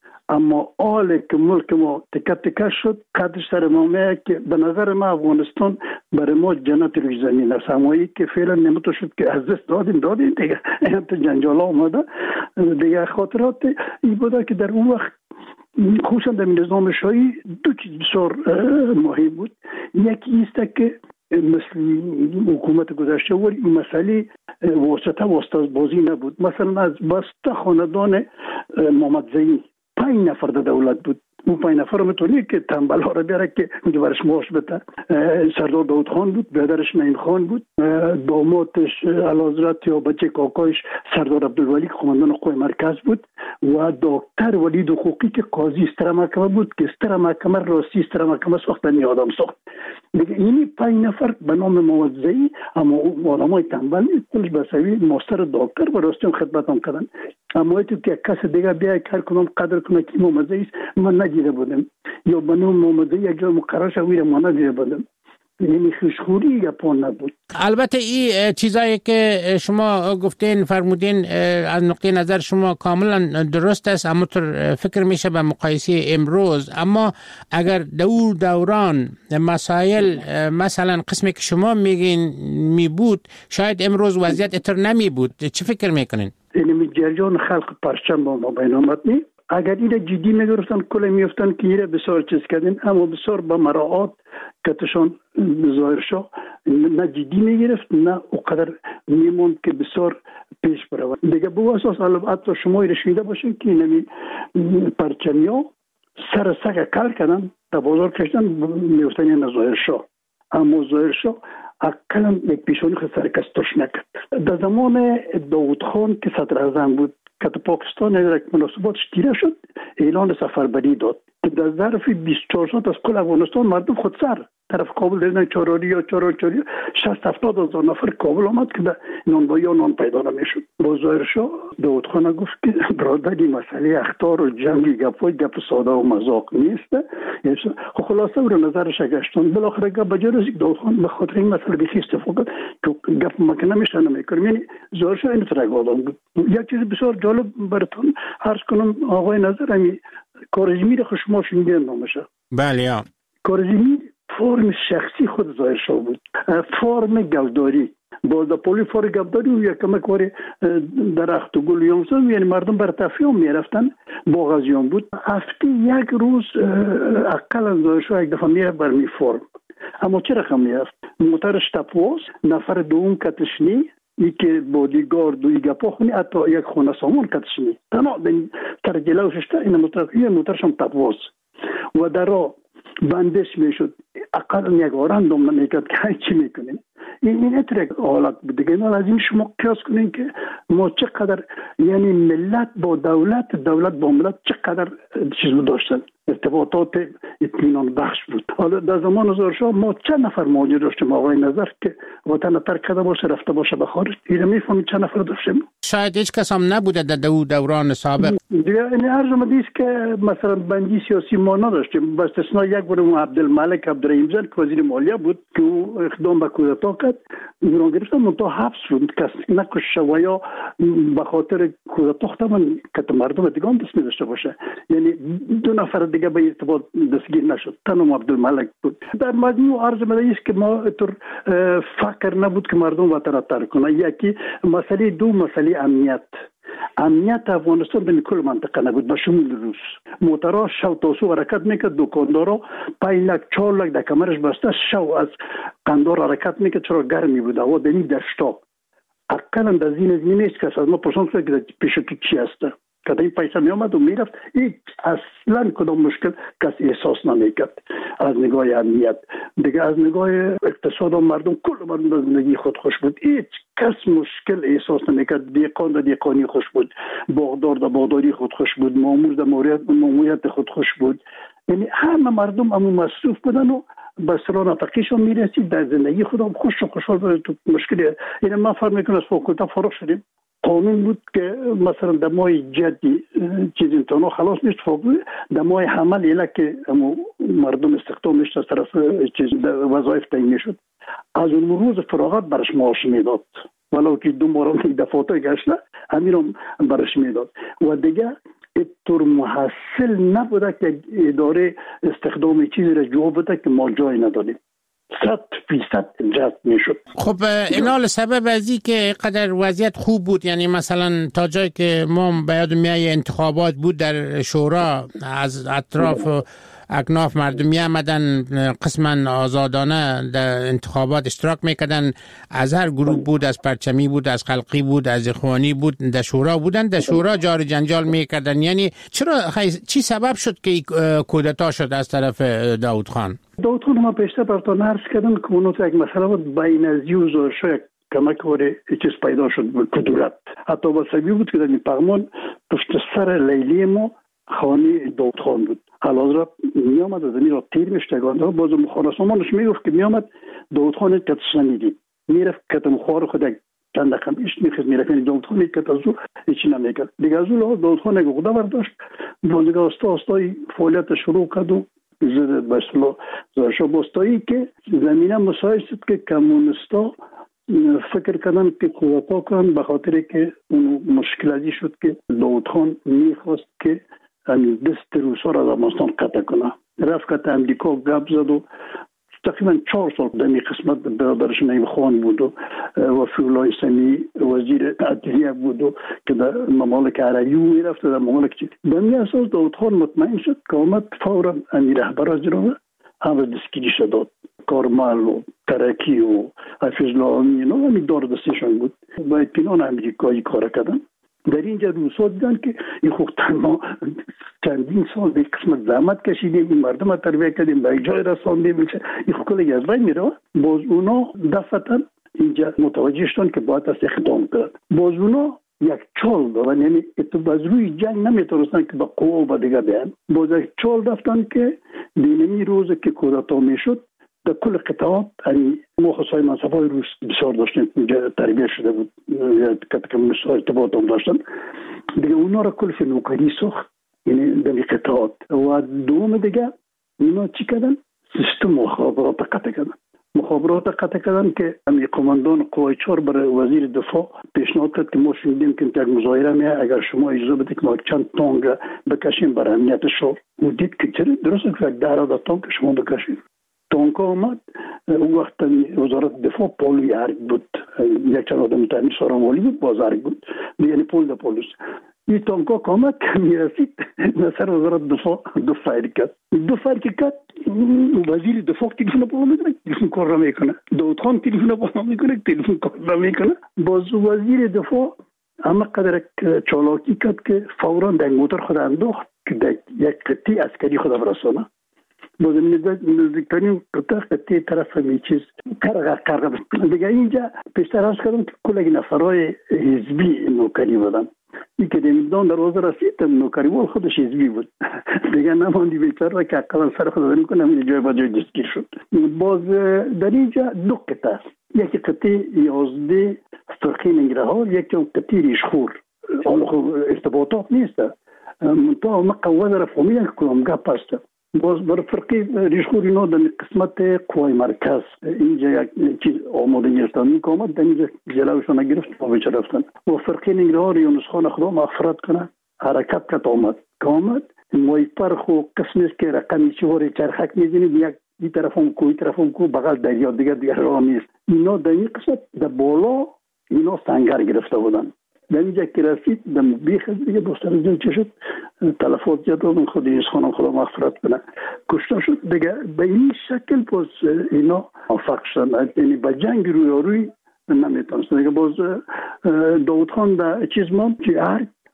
اما آل که ملک ما تکه تکه شد قدر سر ما که به نظر ما افغانستان برای ما جنت روی زمین است. همایی که فعلا نمیتو شد که از دست دادیم دادیم دیگه اینت جنجالا آمده دیگه. خاطرات این بوده که در اون وقت خصوصا در نظام شاهی دو چیز بسیار مهم بود. یکی است که مثل حکومت گذشته و این مسئله واسطه واسطه بازی نبود. مثلا از بسته خاندان محمد زئی پنج نفر در دولت بود. اون پنج نفر رو میتونی که تنبل ها رو بیاره که اونجا برش معاش بده. سردار داود خان بود، برادرش نعیم خان بود، دامادش اعلیحضرت یا بچه کاکایش سردار عبدالولی که قماندان قوای مرکز بود و دکتر ولید حقوقی که قاضی استرا محکمه بود که استرا محکمه راستی استرا محکمه ساختنی آدم ساخت. دیگه اینی پنج نفر به نام محمد زئی، اما آدمای تنبل کلش بسوی ماستر دکتر و راستی هم خدمت هم کردن. اما ایتو که کس دیگه بیای کار کنم قدر کنه که محمد زئی من نجیده بودم یا به نام محمد زئی یک جای مقرر شد ویره ما نجیده بودم. یعنی خوشخوری یپون نبود. البته این چیزایی که شما گفتین فرمودین از نقطه نظر شما کاملا درست است، اما طور فکر میشه به مقایسه امروز. اما اگر دور دوران مسائل مثلا قسمی که شما میگین می بود شاید امروز وضعیت اتر نمی بود، چه فکر میکنین؟ یعنی جریان خلق پرچم با ما بین آمد نی؟ اگر این جدی میگرفتن کل میفتن که این بسیار چیز کردن، اما بسیار با مراعات کتشان ظاهر شو نه جدی میگرفت نه اونقدر میموند که بسیار پیش برود. دیگه به اساس البته شما رشیده باشین که نمی پرچمیا سر سگ کار کردن تا بازار کشتن میفتن این ظاهر شو، اما ظاهر شو اقلا یک پیشونی خود سرکستش نکرد. در زمان داود خان که صدر اعظم بود که پاکستان یک مناسباتش تیره شد اعلان سفربری داد که در ظرف بیست و چهار ساعت از کل افغانستان مردم خود سر طرف کابل دیدن چاراری یا چاراری شصت هفتاد هزار نفر کابل آمد که به نانبایی یا نان پیدا نمیشد. با ظاهر شاه داود خان گفت که برادری مسئله اخطار و جنگی گپای گپ ساده و مذاق نیست. خب خلاصه او رو نظرش گشتن بالاخره گپ بجا رسید. داود خان به خاطر این مسئله بخی استفاده کرد که گپ مکه نمیشه نمیکنم. یعنی ظاهر شاه این طرح آدم بود. یک چیز بسیار جالب براتون عرض کنم آقای نظر امی کارزمی رو شما شنیدین نامشه؟ بله یا کارزمی فرم شخصی خود ظاهر شو بود، فرم گلداری با دا پولی فرم گلداری و یک کمک واری درخت و گل یونسان یعنی مردم بر تفریح میرفتن با غازیان بود. هفته یک روز اقلا ظاهر شو یک دفعه میره بر می فرم. اما چه رقم میرفت؟ موترش تپواز نفر دوم کتشنی ای که بودیگارد و ای گپا خونی حتی یک خونه سامان کتشنی تنها تر جلوششتا این موترخیه موترش هم تپواز و در را بندش میشد. اقل یک آران دوم نمیکرد که چی میکنین. این این اترک حالت بود دیگه. لازم شما قیاس کنین که ما چقدر یعنی ملت با دولت دولت با ملت چقدر چیز داشتن ارتباطات اطمینان بخش بود. حالا در زمان ظاهر شاه ما چند نفر مهاجر داشتیم آقای نظر که وطن ترک کرده باشه رفته باشه به خارج. اینو میفهمید چند نفر داشتیم؟ شاید هیچ کس هم نبوده در دو دوران سابق. دیگه این عرض مدیس که مثلا بندی سیاسی ما نداشتیم با استثناء یک بار عبدالملک عبدالرحیم زاد که وزیر مالیه بود که اقدام به کودتا کرد. ایران گرفتن منتها حبس بود کس نکش و یا به خاطر کودتا ختم که مردم دیگه هم دست می‌داشته باشه. یعنی دو نفر دیگه به ارتباط دستگیر نشد. تنها عبدالملک بود. در مجموع عرض مدیس که ما طور فکر نبود که مردم وطن ترک کنه. یکی مسئله دو مسئله امنیت. امنیت افغانستان در کل منطقه نبود به شمول روس. موترها شو تاسو حرکت میکرد، دکاندارا پنج لک چهار لک در کمرش بسته شو از قندار حرکت میکرد چرا گرمی بود هوا دنی دشتا. اقلا در زین زمین نیست که از ما پرسان کنه که پیشکی چی هسته. که این پیسه می آمد و می رفت، هیچ اصلا کدام مشکل کس احساس نمیکرد از نگاه امنیت. دیگه از نگاه اقتصاد و مردم، کل مردم از زندگی خود خوش بود، هیچ کس مشکل احساس نمیکرد. دیقان در دیقانی خوش بود، باغدار در باغداری خود خوش بود، مامور در ماموریت خود خوش بود. یعنی همه مردم همون مصروف بودن و به سران نفقیشون میرسید، در زندگی خودم خوش و خوشحال بود. تو مشکلی این ما فرض میکنم از فاکولته فارغ شدیم، قانون بود که مثلا در ماه جدی چیز امتحانا خلاص میشد، در ماه حمل اینا که مردم استخدام میشد از طرف چیز وظایف تعیین میشد، از اون روز فراغت برش معاش میداد، ولو که دو بار دفعاتی گشته همین برش میداد. و دیگه طور محصل نبوده که اداره استخدام چیزی را جواب بده که ما جای ندادیم. صد فیصد جذب میشد. خب اینال سبب ازی که قدر وضعیت خوب بود، یعنی مثلا تا جایی که ما به یاد میای انتخابات بود در شورا، از اطراف اکناف مردم می آمدن قسما آزادانه در انتخابات اشتراک میکردن، از هر گروه بود، از پرچمی بود، از خلقی بود، از اخوانی بود، در شورا بودن، در شورا جار جنجال میکردن. یعنی چرا چی سبب شد که کودتا شد از طرف داود خان؟ داود خان ما پیشتر براتون عرض کردم که اونو یک مسئله بود بین از یوز و شاید کمک واره چیز پیدا شد کدورت. حتی با سبیل بود که در این پغمان پشت سر لیلی ما خانه داود خان بود. حالا می آمد از این را تیر میشتگان دار باز مخارسامانش میگفت که می آمد داود خان کت شنیدی میرفت کت مخار خود چند دقیقه ایش میخواست میرفت، یعنی داود خان کت از او هیچی نمیکرد. دیگه از او داود خان یک خدا برداشت، بازگاه استا استای فعالیت شروع کرد و زد بسلا زرشا باستایی که زمینه مساعد شد که کمونستا فکر کردن که کودتا کنن، به خاطر که اون مشکلاتی شد که داود خان میخواست که یعنی دست روسا را از افغانستان قطع کنه. رفت که امریکا گپ زد و تقریبا چهار سال در این قسمت برادرش نعیم خان بود و وفی‌الله سمی وزیر عدلیه بود و که در ممالک عربی میرفت، در ممالک چی به این اساس داود خان مطمئن شد که آمد فورا امیر رهبر از جنوب همه دستگیری شد، کارمل و ترکی و حفیظ الله امین و همین دار دستشان بود. با اطمینان امریکایی کار کردن. در اینجا روسا دیدن که این خوب تنها چندین سال به قسمت زحمت کشیدیم، این مردم ها تربیت کردیم، به جای رساندیم، این خوب کلی از بین میره. باز اونا دفعتا اینجا متوجه شدن که باید از اقدام کرد. باز اونا یک چال دارن، یعنی از روی جنگ نمیتونستن که با قوه و دیگه بیان. باز یک چال دفتن که دینمی روز که کودتا میشد در کل قطعات یعنی ما خصای منصفای روس بسیار داشتیم، تربیه شده بود که کمونیست ها ارتباط هم داشتن دیگه، اونا را کل فی نوکری ساخت، یعنی در قطعات. و دوم دیگه اونا چی کردن؟ سیستم مخابرات قطع کردن. مخابرات قطع کردن که همی قماندان قوای چهار برای وزیر دفاع پیشنهاد کرد که ما شنیدیم که یک مظاهره میه، اگر شما اجازه بدید که ما چند تانک بکشیم برای امنیت شهر. و دید که چرا درسته که ده تانک شما بکشید. تانکا آمد، اون وقت وزارت دفاع پولوی ارگ بود، یک چند آدم تعمیر سارانوالی بود، باز ارگ بود، یعنی پول ده پولوس. این تانکا که آمد که میرسید نصر وزارت دفاع دو فایر کرد. دو فایر که کرد وزیر دفاع تلفن بالا میکنه، تلفن کار را میکنه. داود خان تلفن بالا میکنه، تلفن کار را میکنه. باز وزیر دفاع اما قدر چالاکی کرد که فوراً در موتر خود انداخت که در یک قطعی عسکری خود برسانه. باز نزدیکترین قطعه قطعی طرف همی چیز کرغه کرغه دیگه. اینجا پیشتر هست کردم که کل این نفرهای حزبی نوکری بودن. این که دمیدان در روز رسید نوکری وال خودش حزبی بود دیگه، نماندی بیچاره که اقلا سر خود داریم کنم این جای با جای دستگیر شد. باز در اینجا دو قطعه است، یکی قطعه یازده فرقه ننگرهار، یکی قطعه ریشخور. حالا خب ارتباطات نیست، منطقه مقوض را فهمیدن که کلام گپ است. باز برای فرقی ریشخور اینا در قسمت قوای مرکز اینجا یک چیز آماده گرفتن که آمد در اینجا جلوشان نگرفت و بچه رفتن. و فرقی نگرهار یونس خان خدا مغفرت کنه حرکت کت آمد که آمد مای پرخ و قسمی است که رقمی چهاری چرخک میزنید، یک این طرف هم کو این طرف هم کو بغل دریا دیگر دیگر راه نیست. اینا در این قسمت در بالا اینا سنگر گرفته بودن. در اینجا که رسید در بیخ دیگه بستر زن چه شد تلفات جد و من خود اینس خانم خدا مغفرت کنه کشته شد دیگه. به این شکل باز اینا موفق شدن، یعنی با جنگ روی روی نمیتونست دیگه. باز داود خان در چیز ما که هر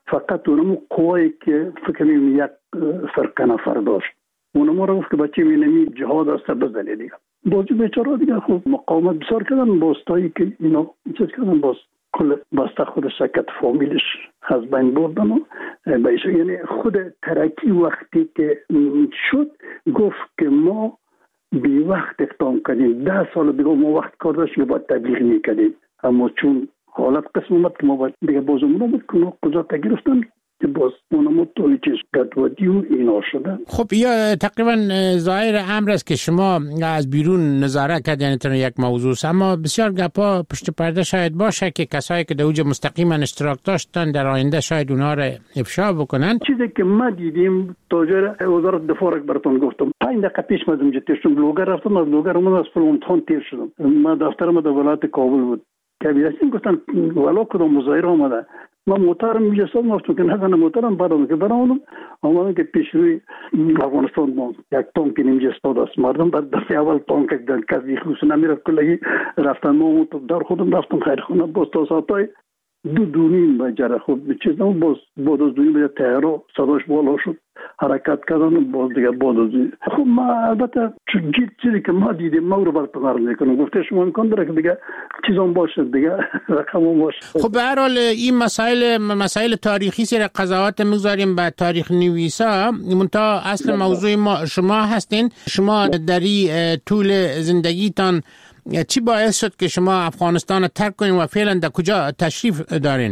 فقط اونمو قوایی که فکر کنم یک فرقه نفر داشت اونمو رو گفت که بچه اینمی جهاد است بزنه دیگه. بازی بیچاره دیگه خب مقاومت بسیار کردن، باستایی که اینا چیز کردن، باز کل بسته خودش سکت فامیلش از بین بردن و بیش. یعنی خود ترکی وقتی که شد گفت که ما بی وقت اقدام کردیم، ده سال دیگه ما وقت کار داشت که باید تبلیغ میکردیم، اما چون حالت قسم اومد که ما باید دیگه باز اونو بود که قضا گرفتن که باز اونمو توی چیز گدودی و اینا شدن. خب یا تقریبا ظاهر امر است که شما از بیرون نظاره کردین تن یک موضوع، اما بسیار گپا پشت پرده شاید باشه که کسایی که در اوج مستقیما اشتراک داشتن در آینده شاید اونها را افشا بکنن. چیزی که ما دیدیم تاجر وزارت دفاع را براتون گفتم پنج دقیقه پیش مدام جتشم بلوگر رفتم، از بلوگر من از امتحان تیر شدم. ما دفترم در ولایت کابل بود که بیاشتیم گفتن والا کدام مظاهره آمده، ما موترم میجسد مفتون که نزنه موترم برام که برامونم آمدن که پیش روی افغانستان ما یک تانک نمیجستاد است مردم بعد دفعه اول تانک کردن کسی خوش نمیرفت کلگی رفتن ما در خودم رفتم خیرخونه باز تا ساعتای دو دونیم بجره خود بچیزم باز بعد از دونیم به تهران صداش بالا شد حرکت کردن باز دیگه بعد از خب ما البته جید چیزی که ما دیدیم ما رو براتون عرض میکنم، گفته شما امکان داره که دیگه چیزام باشه دیگه رقمم باشه. خب به هر حال این مسائل مسائل تاریخی سر قضاوت میگذاریم به تاریخ نویسا، منتها اصل موضوع ما شما هستین. شما در طول زندگیتان چی باعث شد که شما افغانستان رو ترک کنین و فعلا در کجا تشریف دارین؟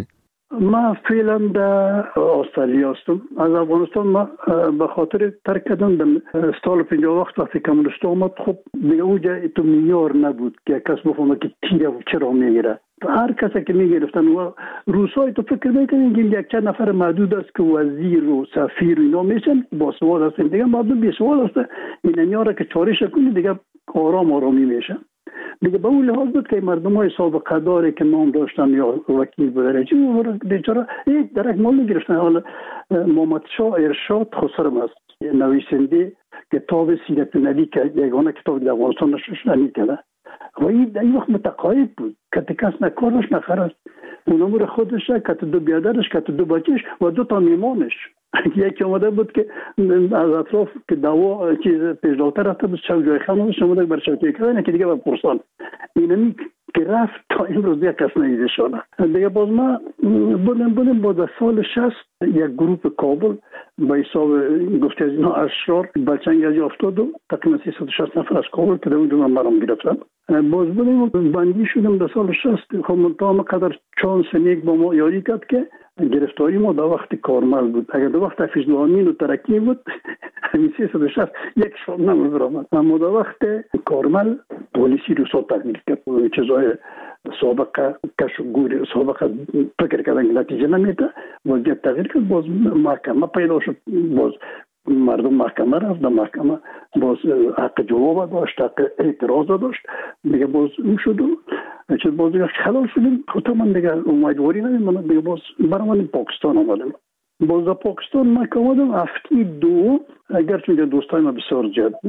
ما فعلا در استرالیا هستم. از افغانستان ما به خاطر ترک کردن سال پنجاه وقت وقتی کمونیست آمد، خب دیگه اونجا تو میار نبود که کس بفهمه که تیر و چرا میگیره. هر کسی که میگرفتن و روسای تو فکر میکنین که یک چند نفر محدود است که وزیر و سفیر و اینا میشن با سواد هستن، دیگه مردم بی سواد هستن، این نیاره که چارش کنی دیگه آرام آرامی میشن. دیگه به اون لحاظ بود که مردم های سابقه داره که نام داشتن یا وکیل بودن چی بیچاره یک درک مال نگرفتن. حالا محمد شاه ارشاد خسرم است نویسنده کتاب سیرت نبی که یگانه کتاب در افغانستان نشانی کرده و این در این وقت متقاعد بود که کس نکار داشت نخرست اون امور خودش کت دو بیادرش کت دو بچهش و دو تا میمانش. یکی آمده بود که از اطراف که دوا چیز پیشداوتر رفته بود شو جای خانمش آمده بر شوکه کردن که دیگه بر پرسان اینمی که رفت تا این روز یک کس نیده شده. دیگه باز ما بودیم بودیم باز سال شصت یک گروپ کابل با حساب گفته از اینا اشرار بلچنگ از افتاد و تقریبا سیصد و شصت نفر از کابل که در اونجا من مرام گرفتم. باز بودیم بندی شدیم در سال شصت. خب منطقه قدر چانس نیک با ما یاری کرد که گرفتاری ما در وقت کارمل بود. اگر در وقت حفیظ الامین و ترکی بود همین سیصد و شصت یک شب نمید رامد، اما در وقت کارمل پولیسی روسا تغییر کرد. چیزای سابقه کش و گوری سابقه فکر کردن نتیجه نمیده وضعیت تغییر کرد. باز محکمه پیدا شد، باز مردم محکمه رفت، در محکمه باز حق جواب داشت، حق اعتراض داشت، دیگه باز اون شد و چیز باز دیگه خلال شدیم. خود من دیگه امیدواری ندیم، من دیگه باز برام پاکستان آمدم. باز در پاکستان من که آمدم هفته دو اگر چون دوستای ما بسیار زیاد بود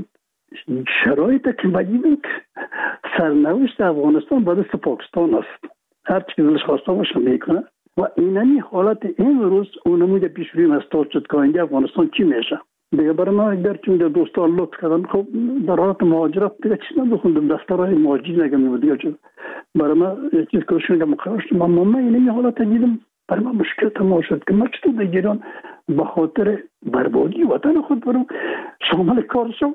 شرایط که بدیدم سرنوشت افغانستان با دست پاکستان است، هر چی دلش خواسته باشه میکنه و اینمی حالت این روز اونمو ده پیش روی استاد شد که اینجا افغانستان چی میشه. دیگه برای ما اگر چون دوستان لطف کردن خب در حالت مهاجرت دیگه چیز نبخوندم، دفترهای مهاجری نگم بود دیگه برای ما چیز که شون نگم مخراشت ما ما اینمی حالت دیدم برای ما مشکل تمام شد که ما چطور در ایران به خاطر بربادی وطن خود برم شامل کار شد.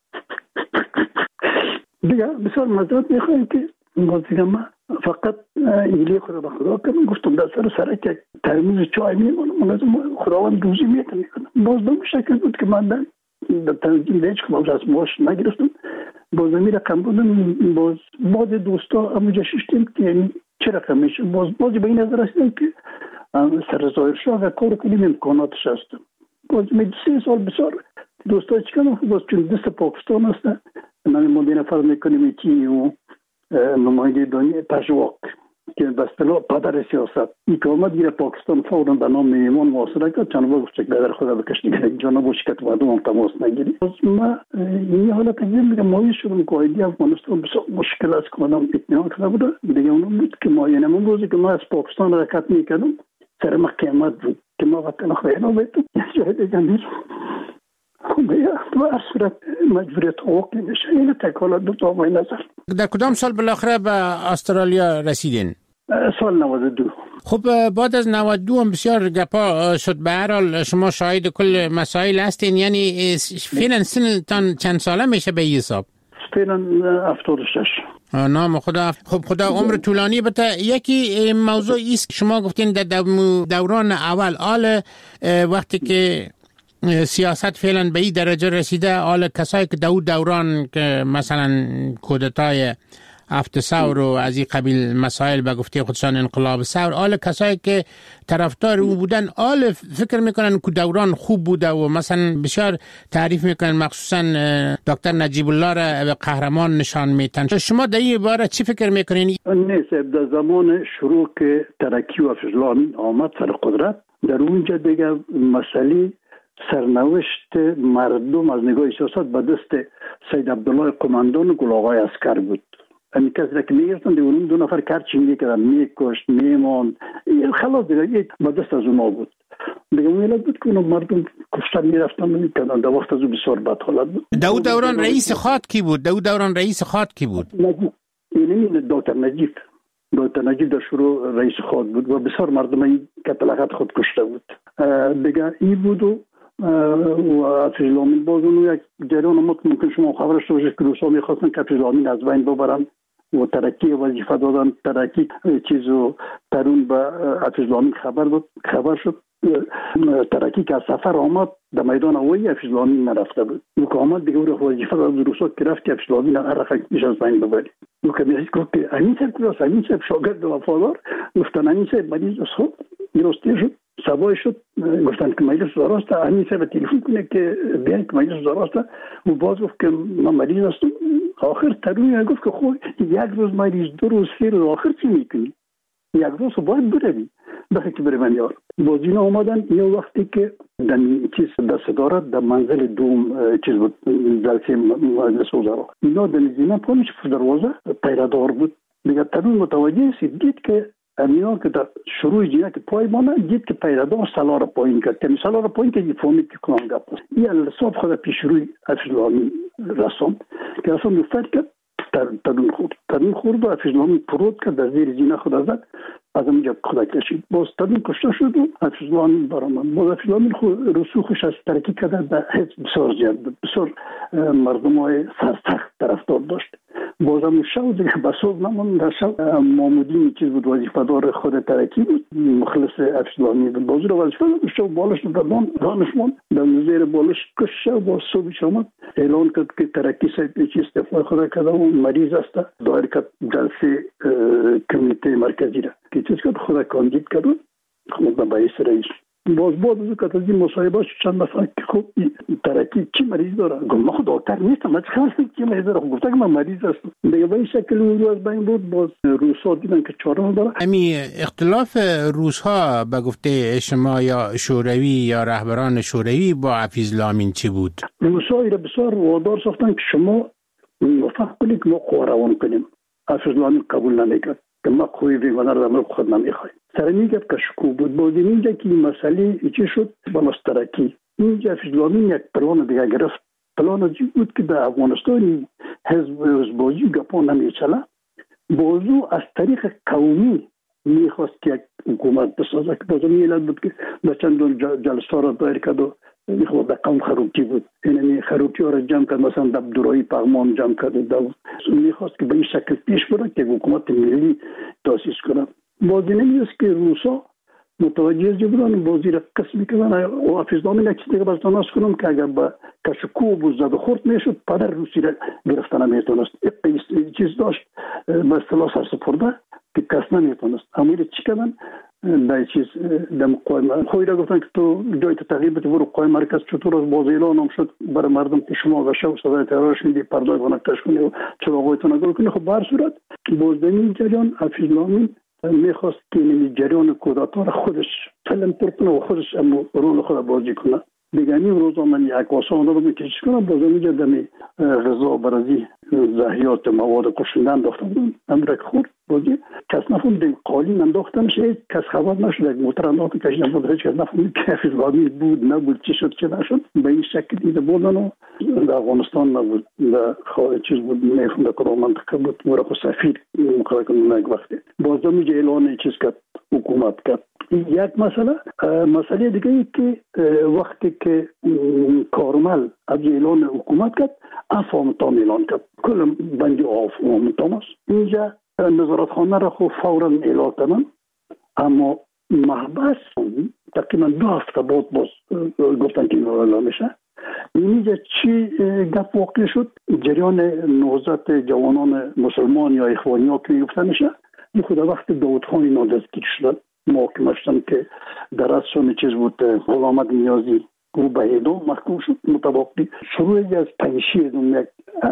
دیگه بسیار مذارت میخوایم که باز دیگه ما فقط ایلی خدا به خدا کنم گفتم در سر سر که ترمیز چای میمونم من از خداوند روزی میتم میکنم. باز به شکل بود که من در در تنظیم دیج که باز از ماش نگرفتم باز می رقم بودم. باز باز دوستا اموجا ششتیم که یعنی چه رقم میشه باز بازی به این نظر هستیم که سر ظاهر شاه و کار کنیم امکاناتش هستم. باز می سه سال بسیار دوستا چکنم باز چون دست پاکستان هستن من مدینه فرض میکنیم که و نماینده دنیا پژواک که به اصطلاح پدر سیاست این که آمد گیره پاکستان فوراً به نام میمون محاصره کرد. چند بار گفت که در خدا بکش دیگه جانا بوش که مردم هم تماس نگیری. از ما این حالت دیگه میگم مایه شدم که ایدی افغانستان بسیار مشکل است که آدم اطمینان کرده بوده. دیگه اونم بود که ما یعنی من روزی که ما از پاکستان حرکت میکردم سر ما قیامت بود که ما وطن خود اعلام تو یک جای دیگه میرم خب یا تو اصورت مجبوریت حقوق نمیشه. این تکالات دو تا مای نظر. در کدام سال بالاخره به استرالیا رسیدین؟ سال نود و دو. خب بعد از نود و دو هم بسیار گپا شد. به هر حال شما شاهد کل مسائل هستین، یعنی فعلا سنتان چند ساله میشه به حساب؟ فعلا هفتاد و شش. نام خدا. خب خدا عمر طولانی بده. یکی موضوع است شما گفتین در دوران اول آل وقتی که سیاست فعلا به این درجه رسیده، آل کسایی که دو دوران که مثلا کودتای هفت ثور و از این قبیل مسائل به گفته خودشان انقلاب ثور، آل کسایی که طرفدار او بودن، آل فکر میکنن که دوران خوب بوده و مثلا بسیار تعریف میکنن، مخصوصا دکتر نجیب الله را به قهرمان نشان میتن. شما در این باره چی فکر میکنین؟ نیست در زمان شروع که ترکی و فضلان آمد سر قدرت، در اونجا دیگه مسئله سرنوشت مردم از نگاه سیاست به دست سید عبدالله قماندان و گل آقای عسکر بود. همین کسی را که میگرفتن دیگه اون دو نفر کرچی میکردن، میکشت، میمان، خلاص دیگه به دست از اونا بود. دیگه اون علت بود که اونو مردم کشتن میرفتن میکردن. در وقت از اون بسیار بد حالت بود. دو دوران رئیس خاد کی بود؟ دو دوران رئیس خاد کی بود؟ نجیب. این دکتر نجیب. دکتر نجیب در شروع رئیس خاد بود و بسیار مردم این قتلعت خود کشته بود. دیگه این بود و و افزلامین باز اونو یک جریان ممکن شما خبرش رو باشید که روسا میخواستن که افزلامین از بین ببرن و ترکی وظیفه دادن. ترکی چیزو ترون به افزلامین خبر بود، خبر شد. ترکی که از سفر آمد در میدان هوایی افزلامین نرفته بود. او که آمد دیگه او وظیفه داد روسا که رفت که افزلامین هر میشه از بین ببری. او که میگه که امین صاحب کجاست؟ امین صاحب شاگرد وفادار. گفتن امین صاحب مریض است. خب درستی شد. سبای شد گفتن که مجلس وزارت همین صاحب تلفن کنه که بیان که مجلس وزارت و باز گفت که من مریض هستم. آخر تروی گفت که خب یک روز مریض، دو روز، سه روز، آخر چی میکنی؟ یک روز باید بروی بخی که بروی یار. باز اینا آمدن یه وقتی که در چیز در صدارت در منزل دوم چیز بود، جلسه مجلس وزرا، اینا در نزدینا پانش دروازه پیرادار بود. دیگه تروی متوجه سید دید که امینا که در شروع جینه که پای مانه دید که پیرادار سالار پایین کرد. که سالار پایین که فهمید که کنان گپ است. این الصاف خود پیش روی افزلامین رسم که رسم دفتر کرد ترون خورد. ترون خورد و افزلامین پرود کرد در زیر جینه خود زد. از اونجا خدا کشید. باز ترون کشته شد و افزلامین برآمد. باز افزلامین خود رسوخش از ترکی کرد در حزب بسیار زیاد بود. بسیار مردم های سرسخت طرفدار داشت. بازم شو دیگه بسوب نمون در شو مامودین چیز بود، وظیفه دار خود ترکی بود، مخلص افزلانی بود. بازو رو وظیفه دار شو بالش دادن دانشمند در نظیر بالش کش شو باز صبح شما اعلان کرد که ترکی سایت چیز استفاده خدا کرده و مریض است. دایر کرد جلسه کمیته مرکزی را که چیز کرد خدا کاندید کرد خود باعث رئیس. باز باز از که از این مصاحبه چند دفعه که خب ترکی چی مریض داره؟ گفت من خود دکتر نیستم، من چه چی مریض داره؟ گفت که من مریض هستم. دیگه به این شکل رو از بین بود. باز روس‌ها دیدن که چاره نداره. امی اختلاف روس‌ها به گفته شما یا شوروی یا رهبران شوروی با افزلامین چی بود؟ روس‌ها را بسیار وادار ساختن که شما موفق کنید که ما قوا روان کنیم. افزلامین قبول نمیکرد که ما قوی ویگانه را در خود نمیخوایم. سر میگه که شکو بود. باز اینجا که این مسئله چی شد با مسترکی اینجا افزلامین یک پلان دیگه گرفت. پلان از بود که در افغانستان حزب حزبازی گپا نمیچله. بازو از طریق قومی میخواست که یک حکومت بسازه که بازو میلد بود که به چند جلسه را دایر کرد و میخواد در قوم خروکی بود. این خروکی ها را جمع کرد، مثلا در عبدالرحیم پغمان جمع کرد و میخواست که به این شکل پیش برد که حکومت ملی تاسیس کنه. بازی نمیست که روسا متوجه بودن بازی را قسم کردن و افزلامین یک چیزی باز دانست کنم که اگر با کشکوب و زد و خورد میشد پدر روسی را گرفتن نمیتونست. یک چیز داشت به اصطلاح سرسپرده که کس نمیتونست. اما چی کردن؟ در چیز دم قوم خوی را گفتن که تو جای تغییر بده برو قوم مرکز. چطور از باز اعلان هم شد برای مردم که شما و شو صدای ترورش میدی پردای بانکتش کنی و چراغایتون نگل کنی. خب بر صورت بازدنی جریان افزلامین میخواست که این جریان کودتا را خودش فلم پرکنه و خودش رول خود بازی کنه. دیگه این روزا من یک واسه رو میکشش کنم بازم میگه دمی غذا برازی زهیات مواد کشنده انداختم امرک خورد بازی کس نفهم دیگه قالین انداختمش هیچ کس خبر نشد یک موتر انداخت کشیدم بود هیچ کس نفهم که فیزبانی بود نبود چی شد چی نشد به این شکل دیده بودن و در افغانستان نبود در خواهد چیز بود میفهم در کدام منطقه بود مرا خود سفیر مقرر کنم یک وقتی بازم میگه اعلان چیز کرد حکومت کرد یک مسئله مسئله دیگه ای که وقتی که کارمل از اعلان حکومت کرد افغانستان اعلان کرد کل بندی افغانستان است اینجا نظارتخانه را خود فورا اعلان کردن اما محبس تقریبا دو هفته بعد باز گفتن که اعلان میشه اینجا چی گپ واقع شد جریان نهضت جوانان مسلمان یا اخوانی ها که گفتن میشه این خود وقت داود خان اینا دستگیر شدن محاکمه شدن که در اصل چیز بود غلام احمد نیازی او به اعدام محکوم شد متوقی شروعی از پنجشیر یک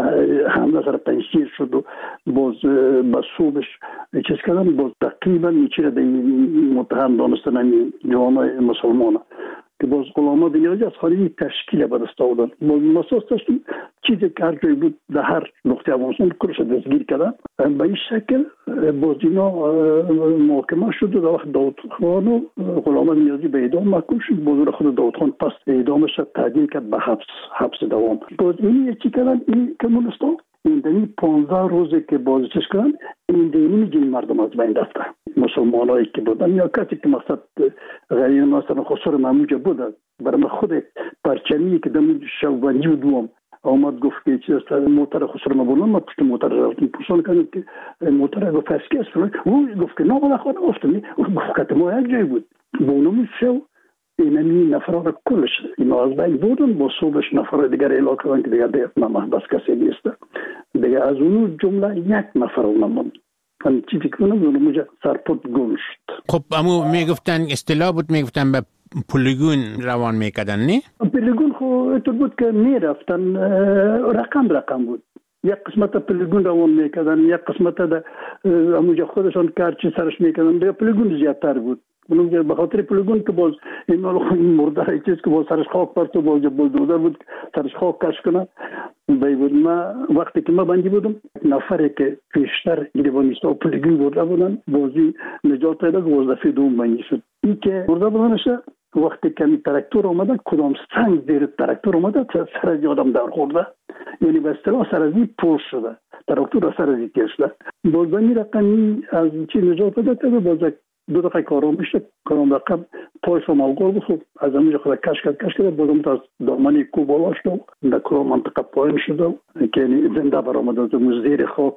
حمله سر پنجشیر شد و باز به صوبش چیز کردن باز تقریبا میچیره در متهم دانستن جوانای مسلمان که باز غلام احمد نیازی از خارجی تشکیل به دست آوردن باز مساس داشتیم چیزی که هر جایی بود در هر نقطه افغانستان کلش دستگیر کردن به این شکل باز اینا محاکمه شد و در وقت داود خان و غلام احمد نیازی به اعدام محکوم شد باز خود داود خان پس اعدامش تعدیل کرد به حبس حبس دوام باز این چی کردن این کمونستان این دنی پانزده روزه که باز چیز کردن این دنی میگه مردم از بین رفته مسلمان هایی که بودن یا کسی که مقصد غیر مثلا خسر مموجه بودن برای خود پرچمی که دم شوبانی و دوم آمد گفت که چیز است موتر خسر مبولن ما پشت موتر رفتیم پرسان کردیم که موتر گفت فسکی است او گفت که نه بلا خود گفتم گفت که ما یک جای بود بونم شو اینمی نفرات کلش اینا از بین بودن با صوبش نفر دیگر اعلام کردن که دیگر دیگر محبس کسی نیست دیگر از اونو جمله یک نفر نموند من چی فکر کنم اونو مجا سرپوت گم شد خب امو میگفتن اصطلاح بود میگفتن به پولیگون روان میکردن نه؟ پولیگون خو اینطور بود که میرفتن رقم رقم بود یک قسمت پولیگون روان میکردن یک قسمت در اموجا خودشان کارچی سرش میکردن دیگر پولیگون زیادتر بود اونم به خاطر پولیگون که باز این این مرده چیز که باز سرش خاک پرت و باز بلدوزر بود سرش خاک کش کنه بای بود ما وقتی که ما بندی بودم نفری که پیشتر گریبانیستا و پولیگون برده بودن بازی نجات پیدا که وظیفه دوم بندی شد این که برده بودنش وقتی که این تراکتور اومده کدام سنگ زیر تراکتور اومده سر از آدم در خورده یعنی به اصطلاح سر از این پوش شده تراکتور سر از این تیر شده باز بمی رقمی از چی نجات پیدا کرده باز دو دقیقه کارام میشه کارام رقم پایش و مالگار بود خب از همینجا خود کش کرد کش کرد بازم از دامنی کو بالا شد در کلام منطقه پایین شد که زنده برآمد از زیر خاک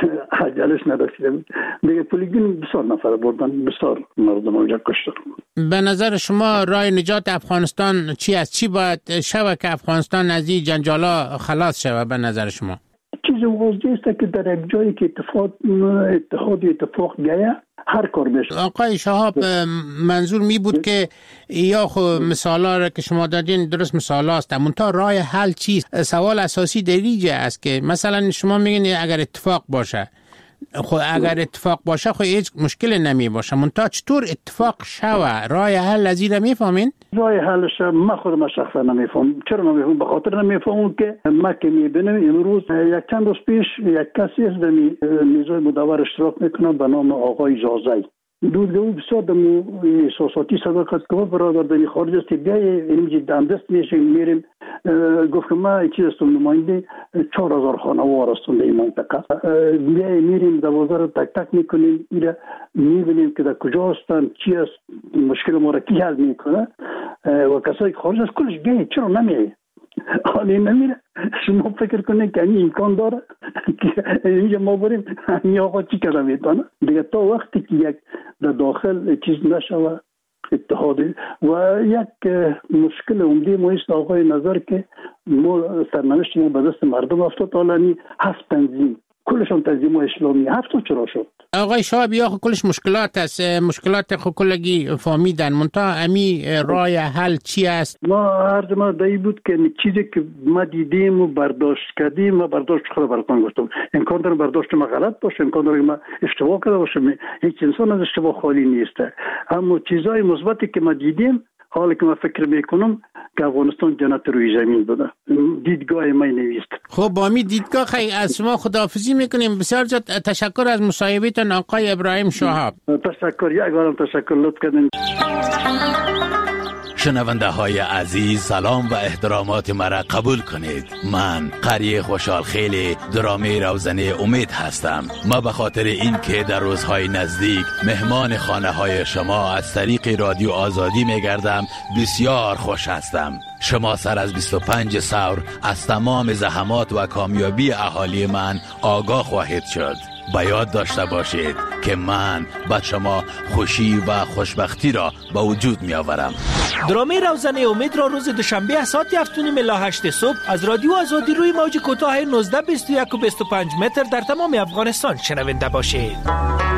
عجلش نداشته بود دیگه پولیگون بسیار نفر بردن بسیار مردم اونجا کشتن. به نظر شما راه نجات افغانستان چی است؟ چی باید شود که افغانستان از این جنجالا خلاص شود به نظر شما؟ چیز واضح است که در یک جایی که اتفاق اتحاد اتفاق گیه هر کار بشه. آقای شهاب منظور می بود که یا خو مثالا را که شما دادین درست مثالا است اما تا راه حل چیست؟ سوال اساسی در اینجا است که مثلا شما میگین اگر اتفاق باشه خو اگر اتفاق باشه خو هیچ مشکل نمی باشه منتها چطور اتفاق شوه راه حل از این میفهمین؟ راه حلش ما خودم شخصا نمیفهم. چرا نمیفهم؟ به خاطر نمیفهمم که ما که میبینم امروز یک چند روز پیش یک کسی از دمی میزای مدور اشتراک میکنه به نام آقای زازی دود او بسیار دمو احساساتی صداقت که برادر دمی خارج است بیایی اینجا دندست میشه میریم گفت که ما چیز هستم نماینده چهار هزار خانوار هستم در این منطقه بیایی میریم دوازده رو تک تک میکنیم ایره میبینیم که در کجا هستن چی است مشکل ما را کی حل میکنه و کسایی که خارج است کلش بیایی چرا نمیایی حالی نمیره شما فکر کنید که این امکان داره که اینجا ما بریم این آقا چی کرده میتونه دیگه تا وقتی که یک در داخل چیز نشوه اتحادی و یک مشکل عمده ما است آقای نظر که ما سرنوشت ما به دست مردم افتاد حالا هفت تنظیم کلشان تنظیم اسلامی هفت چرا شد آقای شهاب یا کلش مشکلات است مشکلات خو کلگی فهمیدن منتها امی راه حل چی است ما عرض ما دایی بود که چیزی که ما دیدیم و برداشت کردیم و برداشت خود براتون گفتم امکان داره برداشت ما غلط باشه امکان داره ما اشتباه کرده باشیم هیچ انسان از اشتباه خالی نیست اما چیزای مثبتی که ما دیدیم حالی که من فکر میکنم که افغانستان جنت روی زمین بوده. دیدگاه من نویست. خب با می دیدگاه خیلی از شما خداحافظی میکنیم. بسیار زیاد تشکر از مصاحبهتون آقای ابراهیم شهاب. تشکر، یک بارم تشکر، لطف کردین. شنونده های عزیز، سلام و احترامات مرا قبول کنید. من قری خوشحال خیلی درامی روزنه امید هستم. ما به خاطر این که در روزهای نزدیک مهمان خانه های شما از طریق رادیو آزادی میگردم بسیار خوش هستم. شما سر از بیست و پنج سور از تمام زحمات و کامیابی اهالی من آگاه خواهید شد. با یاد داشته باشید که من به شما خوشی و خوشبختی را به وجود می آورم. درامه روزنه امید را روز دوشنبه ساعت هفت و نیم الی هشت صبح از رادیو آزادی روی موج کوتاه نوزده بیست و یک و بیست و پنج متر در تمام افغانستان شنونده باشید.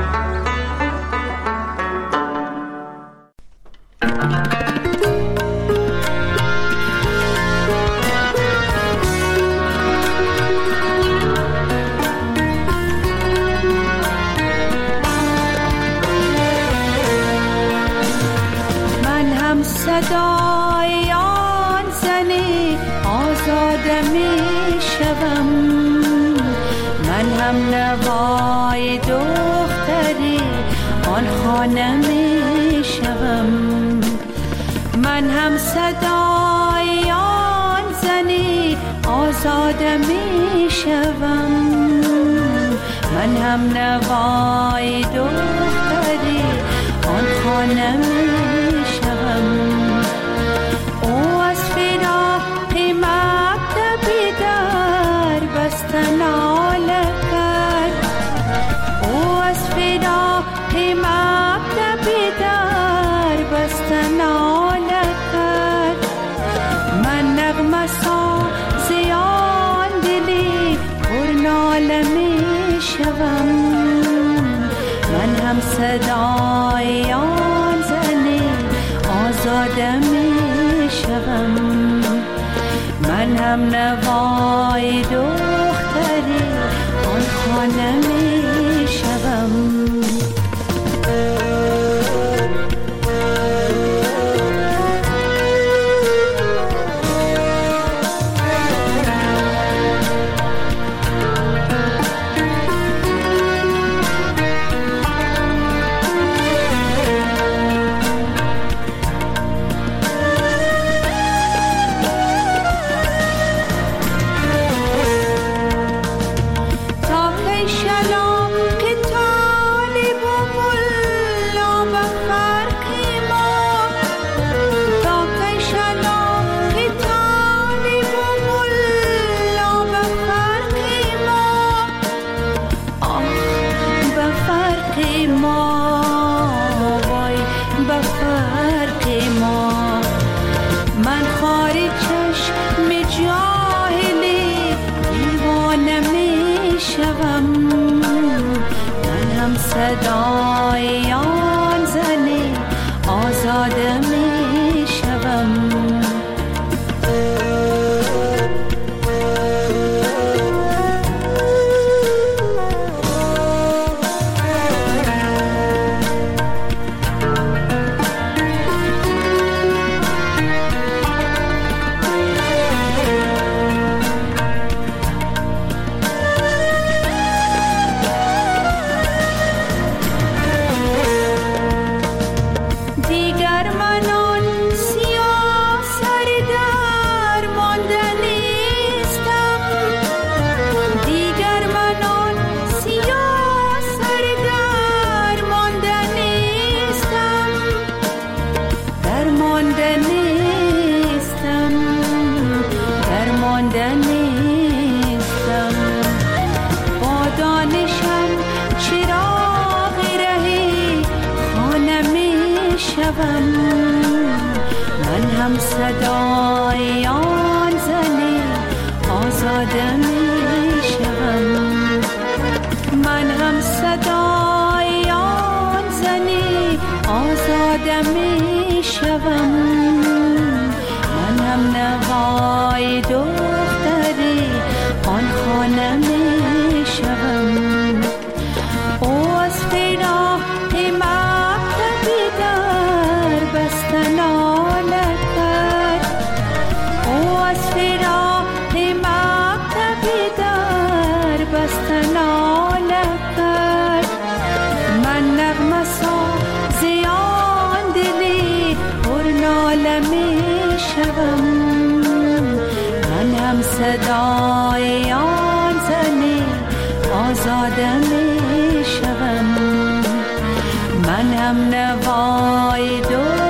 صدای آن زنی آزاده می شوم، من هم نوای دختری آن خانه می شوم. من هم صدای آن زنی آزاده می شوم، من هم نوای دختری آن خانه می شوم. او از فراق مکتب در بستن ناله کرد، او از فراق مکتب در بستن ناله کرد. من نغمه ساز آن دلی پر ناله می شوم، من هم صدای آن زنی آزاده می شوم، من هم نوای دختری آن خانه می شوم. صدای آن زنی آزاده می شوم. صدای آن زنی آزاده می شوم، من هم صدای آن زنی آزاده می شوم، من هم نوای دختری آن خانه می شوم. او از فراق مکتبی در بستن هم صدای آن زنی آزاده می شوم، من هم نوای دو